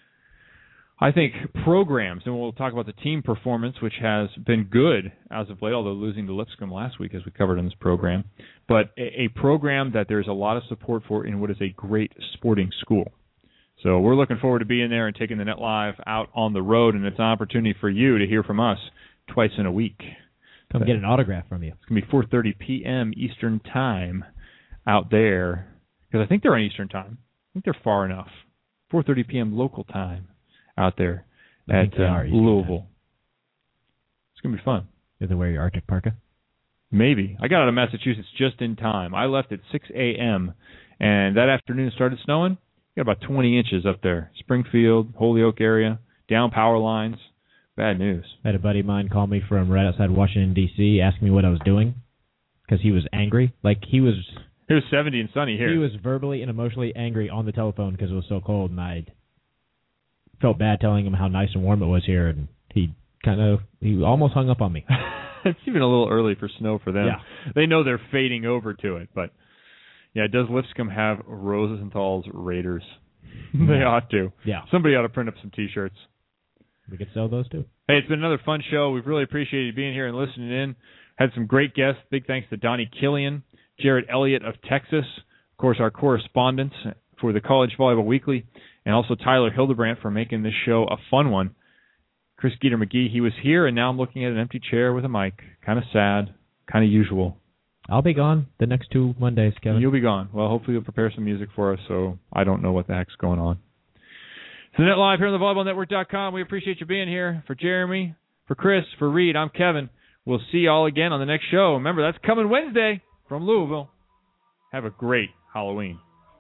I think, programs. And we'll talk about the team performance, which has been good as of late, although losing to Lipscomb last week, as we covered in this program. But a program that there's a lot of support for in what is a great sporting school. So we're looking forward to being there and taking the Net Live out on the road, and it's an opportunity for you to hear from us twice in a week. Come get an autograph from you. It's going to be 4:30 p.m. Eastern Time out there, because I think they're on Eastern Time. I think they're far enough. 4:30 p.m. local time out there at Louisville. It's going to be fun. Did they wear your Arctic parka? Maybe. I got out of Massachusetts just in time. I left at 6 a.m., and that afternoon it started snowing. Got about 20 inches up there. Springfield, Holyoke area, down power lines. Bad news. I had a buddy of mine call me from right outside Washington, D.C., asking me what I was doing because he was angry. He was 70 and sunny here. He was verbally and emotionally angry on the telephone because it was so cold, and I felt bad telling him how nice and warm it was here, and he almost hung up on me. It's even a little early for snow for them. Yeah. They know they're fading over to it, but yeah, does Lipscomb have Rosenthal's Raiders? They ought to. Yeah. Somebody ought to print up some T-shirts. We could sell those too. Hey, it's been another fun show. We've really appreciated you being here and listening in. Had some great guests. Big thanks to Donnie Killian, Jared Elliott of Texas, of course, our correspondents for the College Volleyball Weekly, and also Tyler Hildebrandt for making this show a fun one. Chris Geeter-McGee, he was here, and now I'm looking at an empty chair with a mic. Kind of sad, kind of usual. I'll be gone the next 2 Mondays, Kevin. You'll be gone. Well, hopefully you'll prepare some music for us, so I don't know what the heck's going on. It's the Net Live here on the VolleyballNetwork.com. We appreciate you being here. For Jeremy, for Chris, for Reed, I'm Kevin. We'll see you all again on the next show. Remember, that's coming Wednesday from Louisville. Have a great Halloween.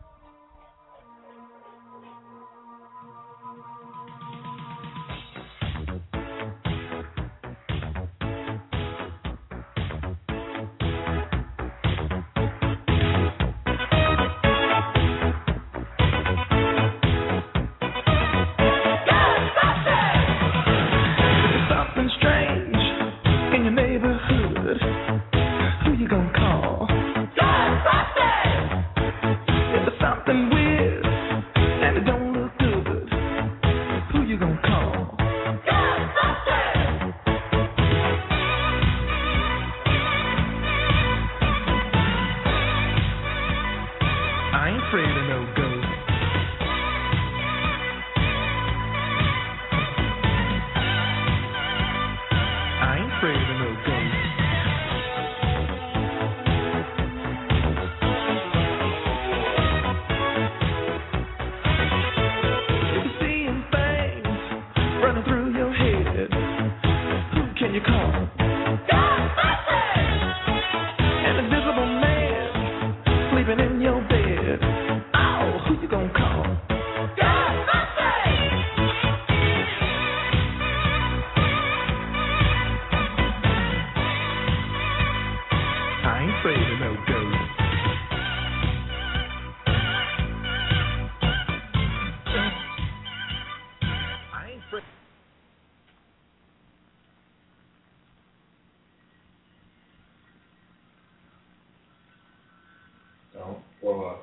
Don't blow up.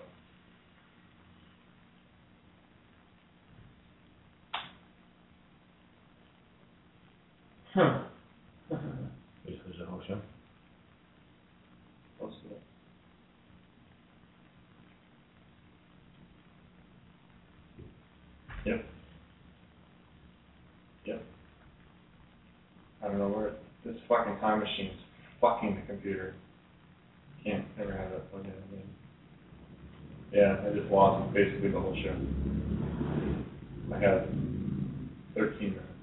This is an ocean. What's that? Yep. Yep. I don't know where this fucking time machine's fucking the computer. Can't ever have that plugged in again. Yeah, I just lost basically the whole show. I have 13 minutes.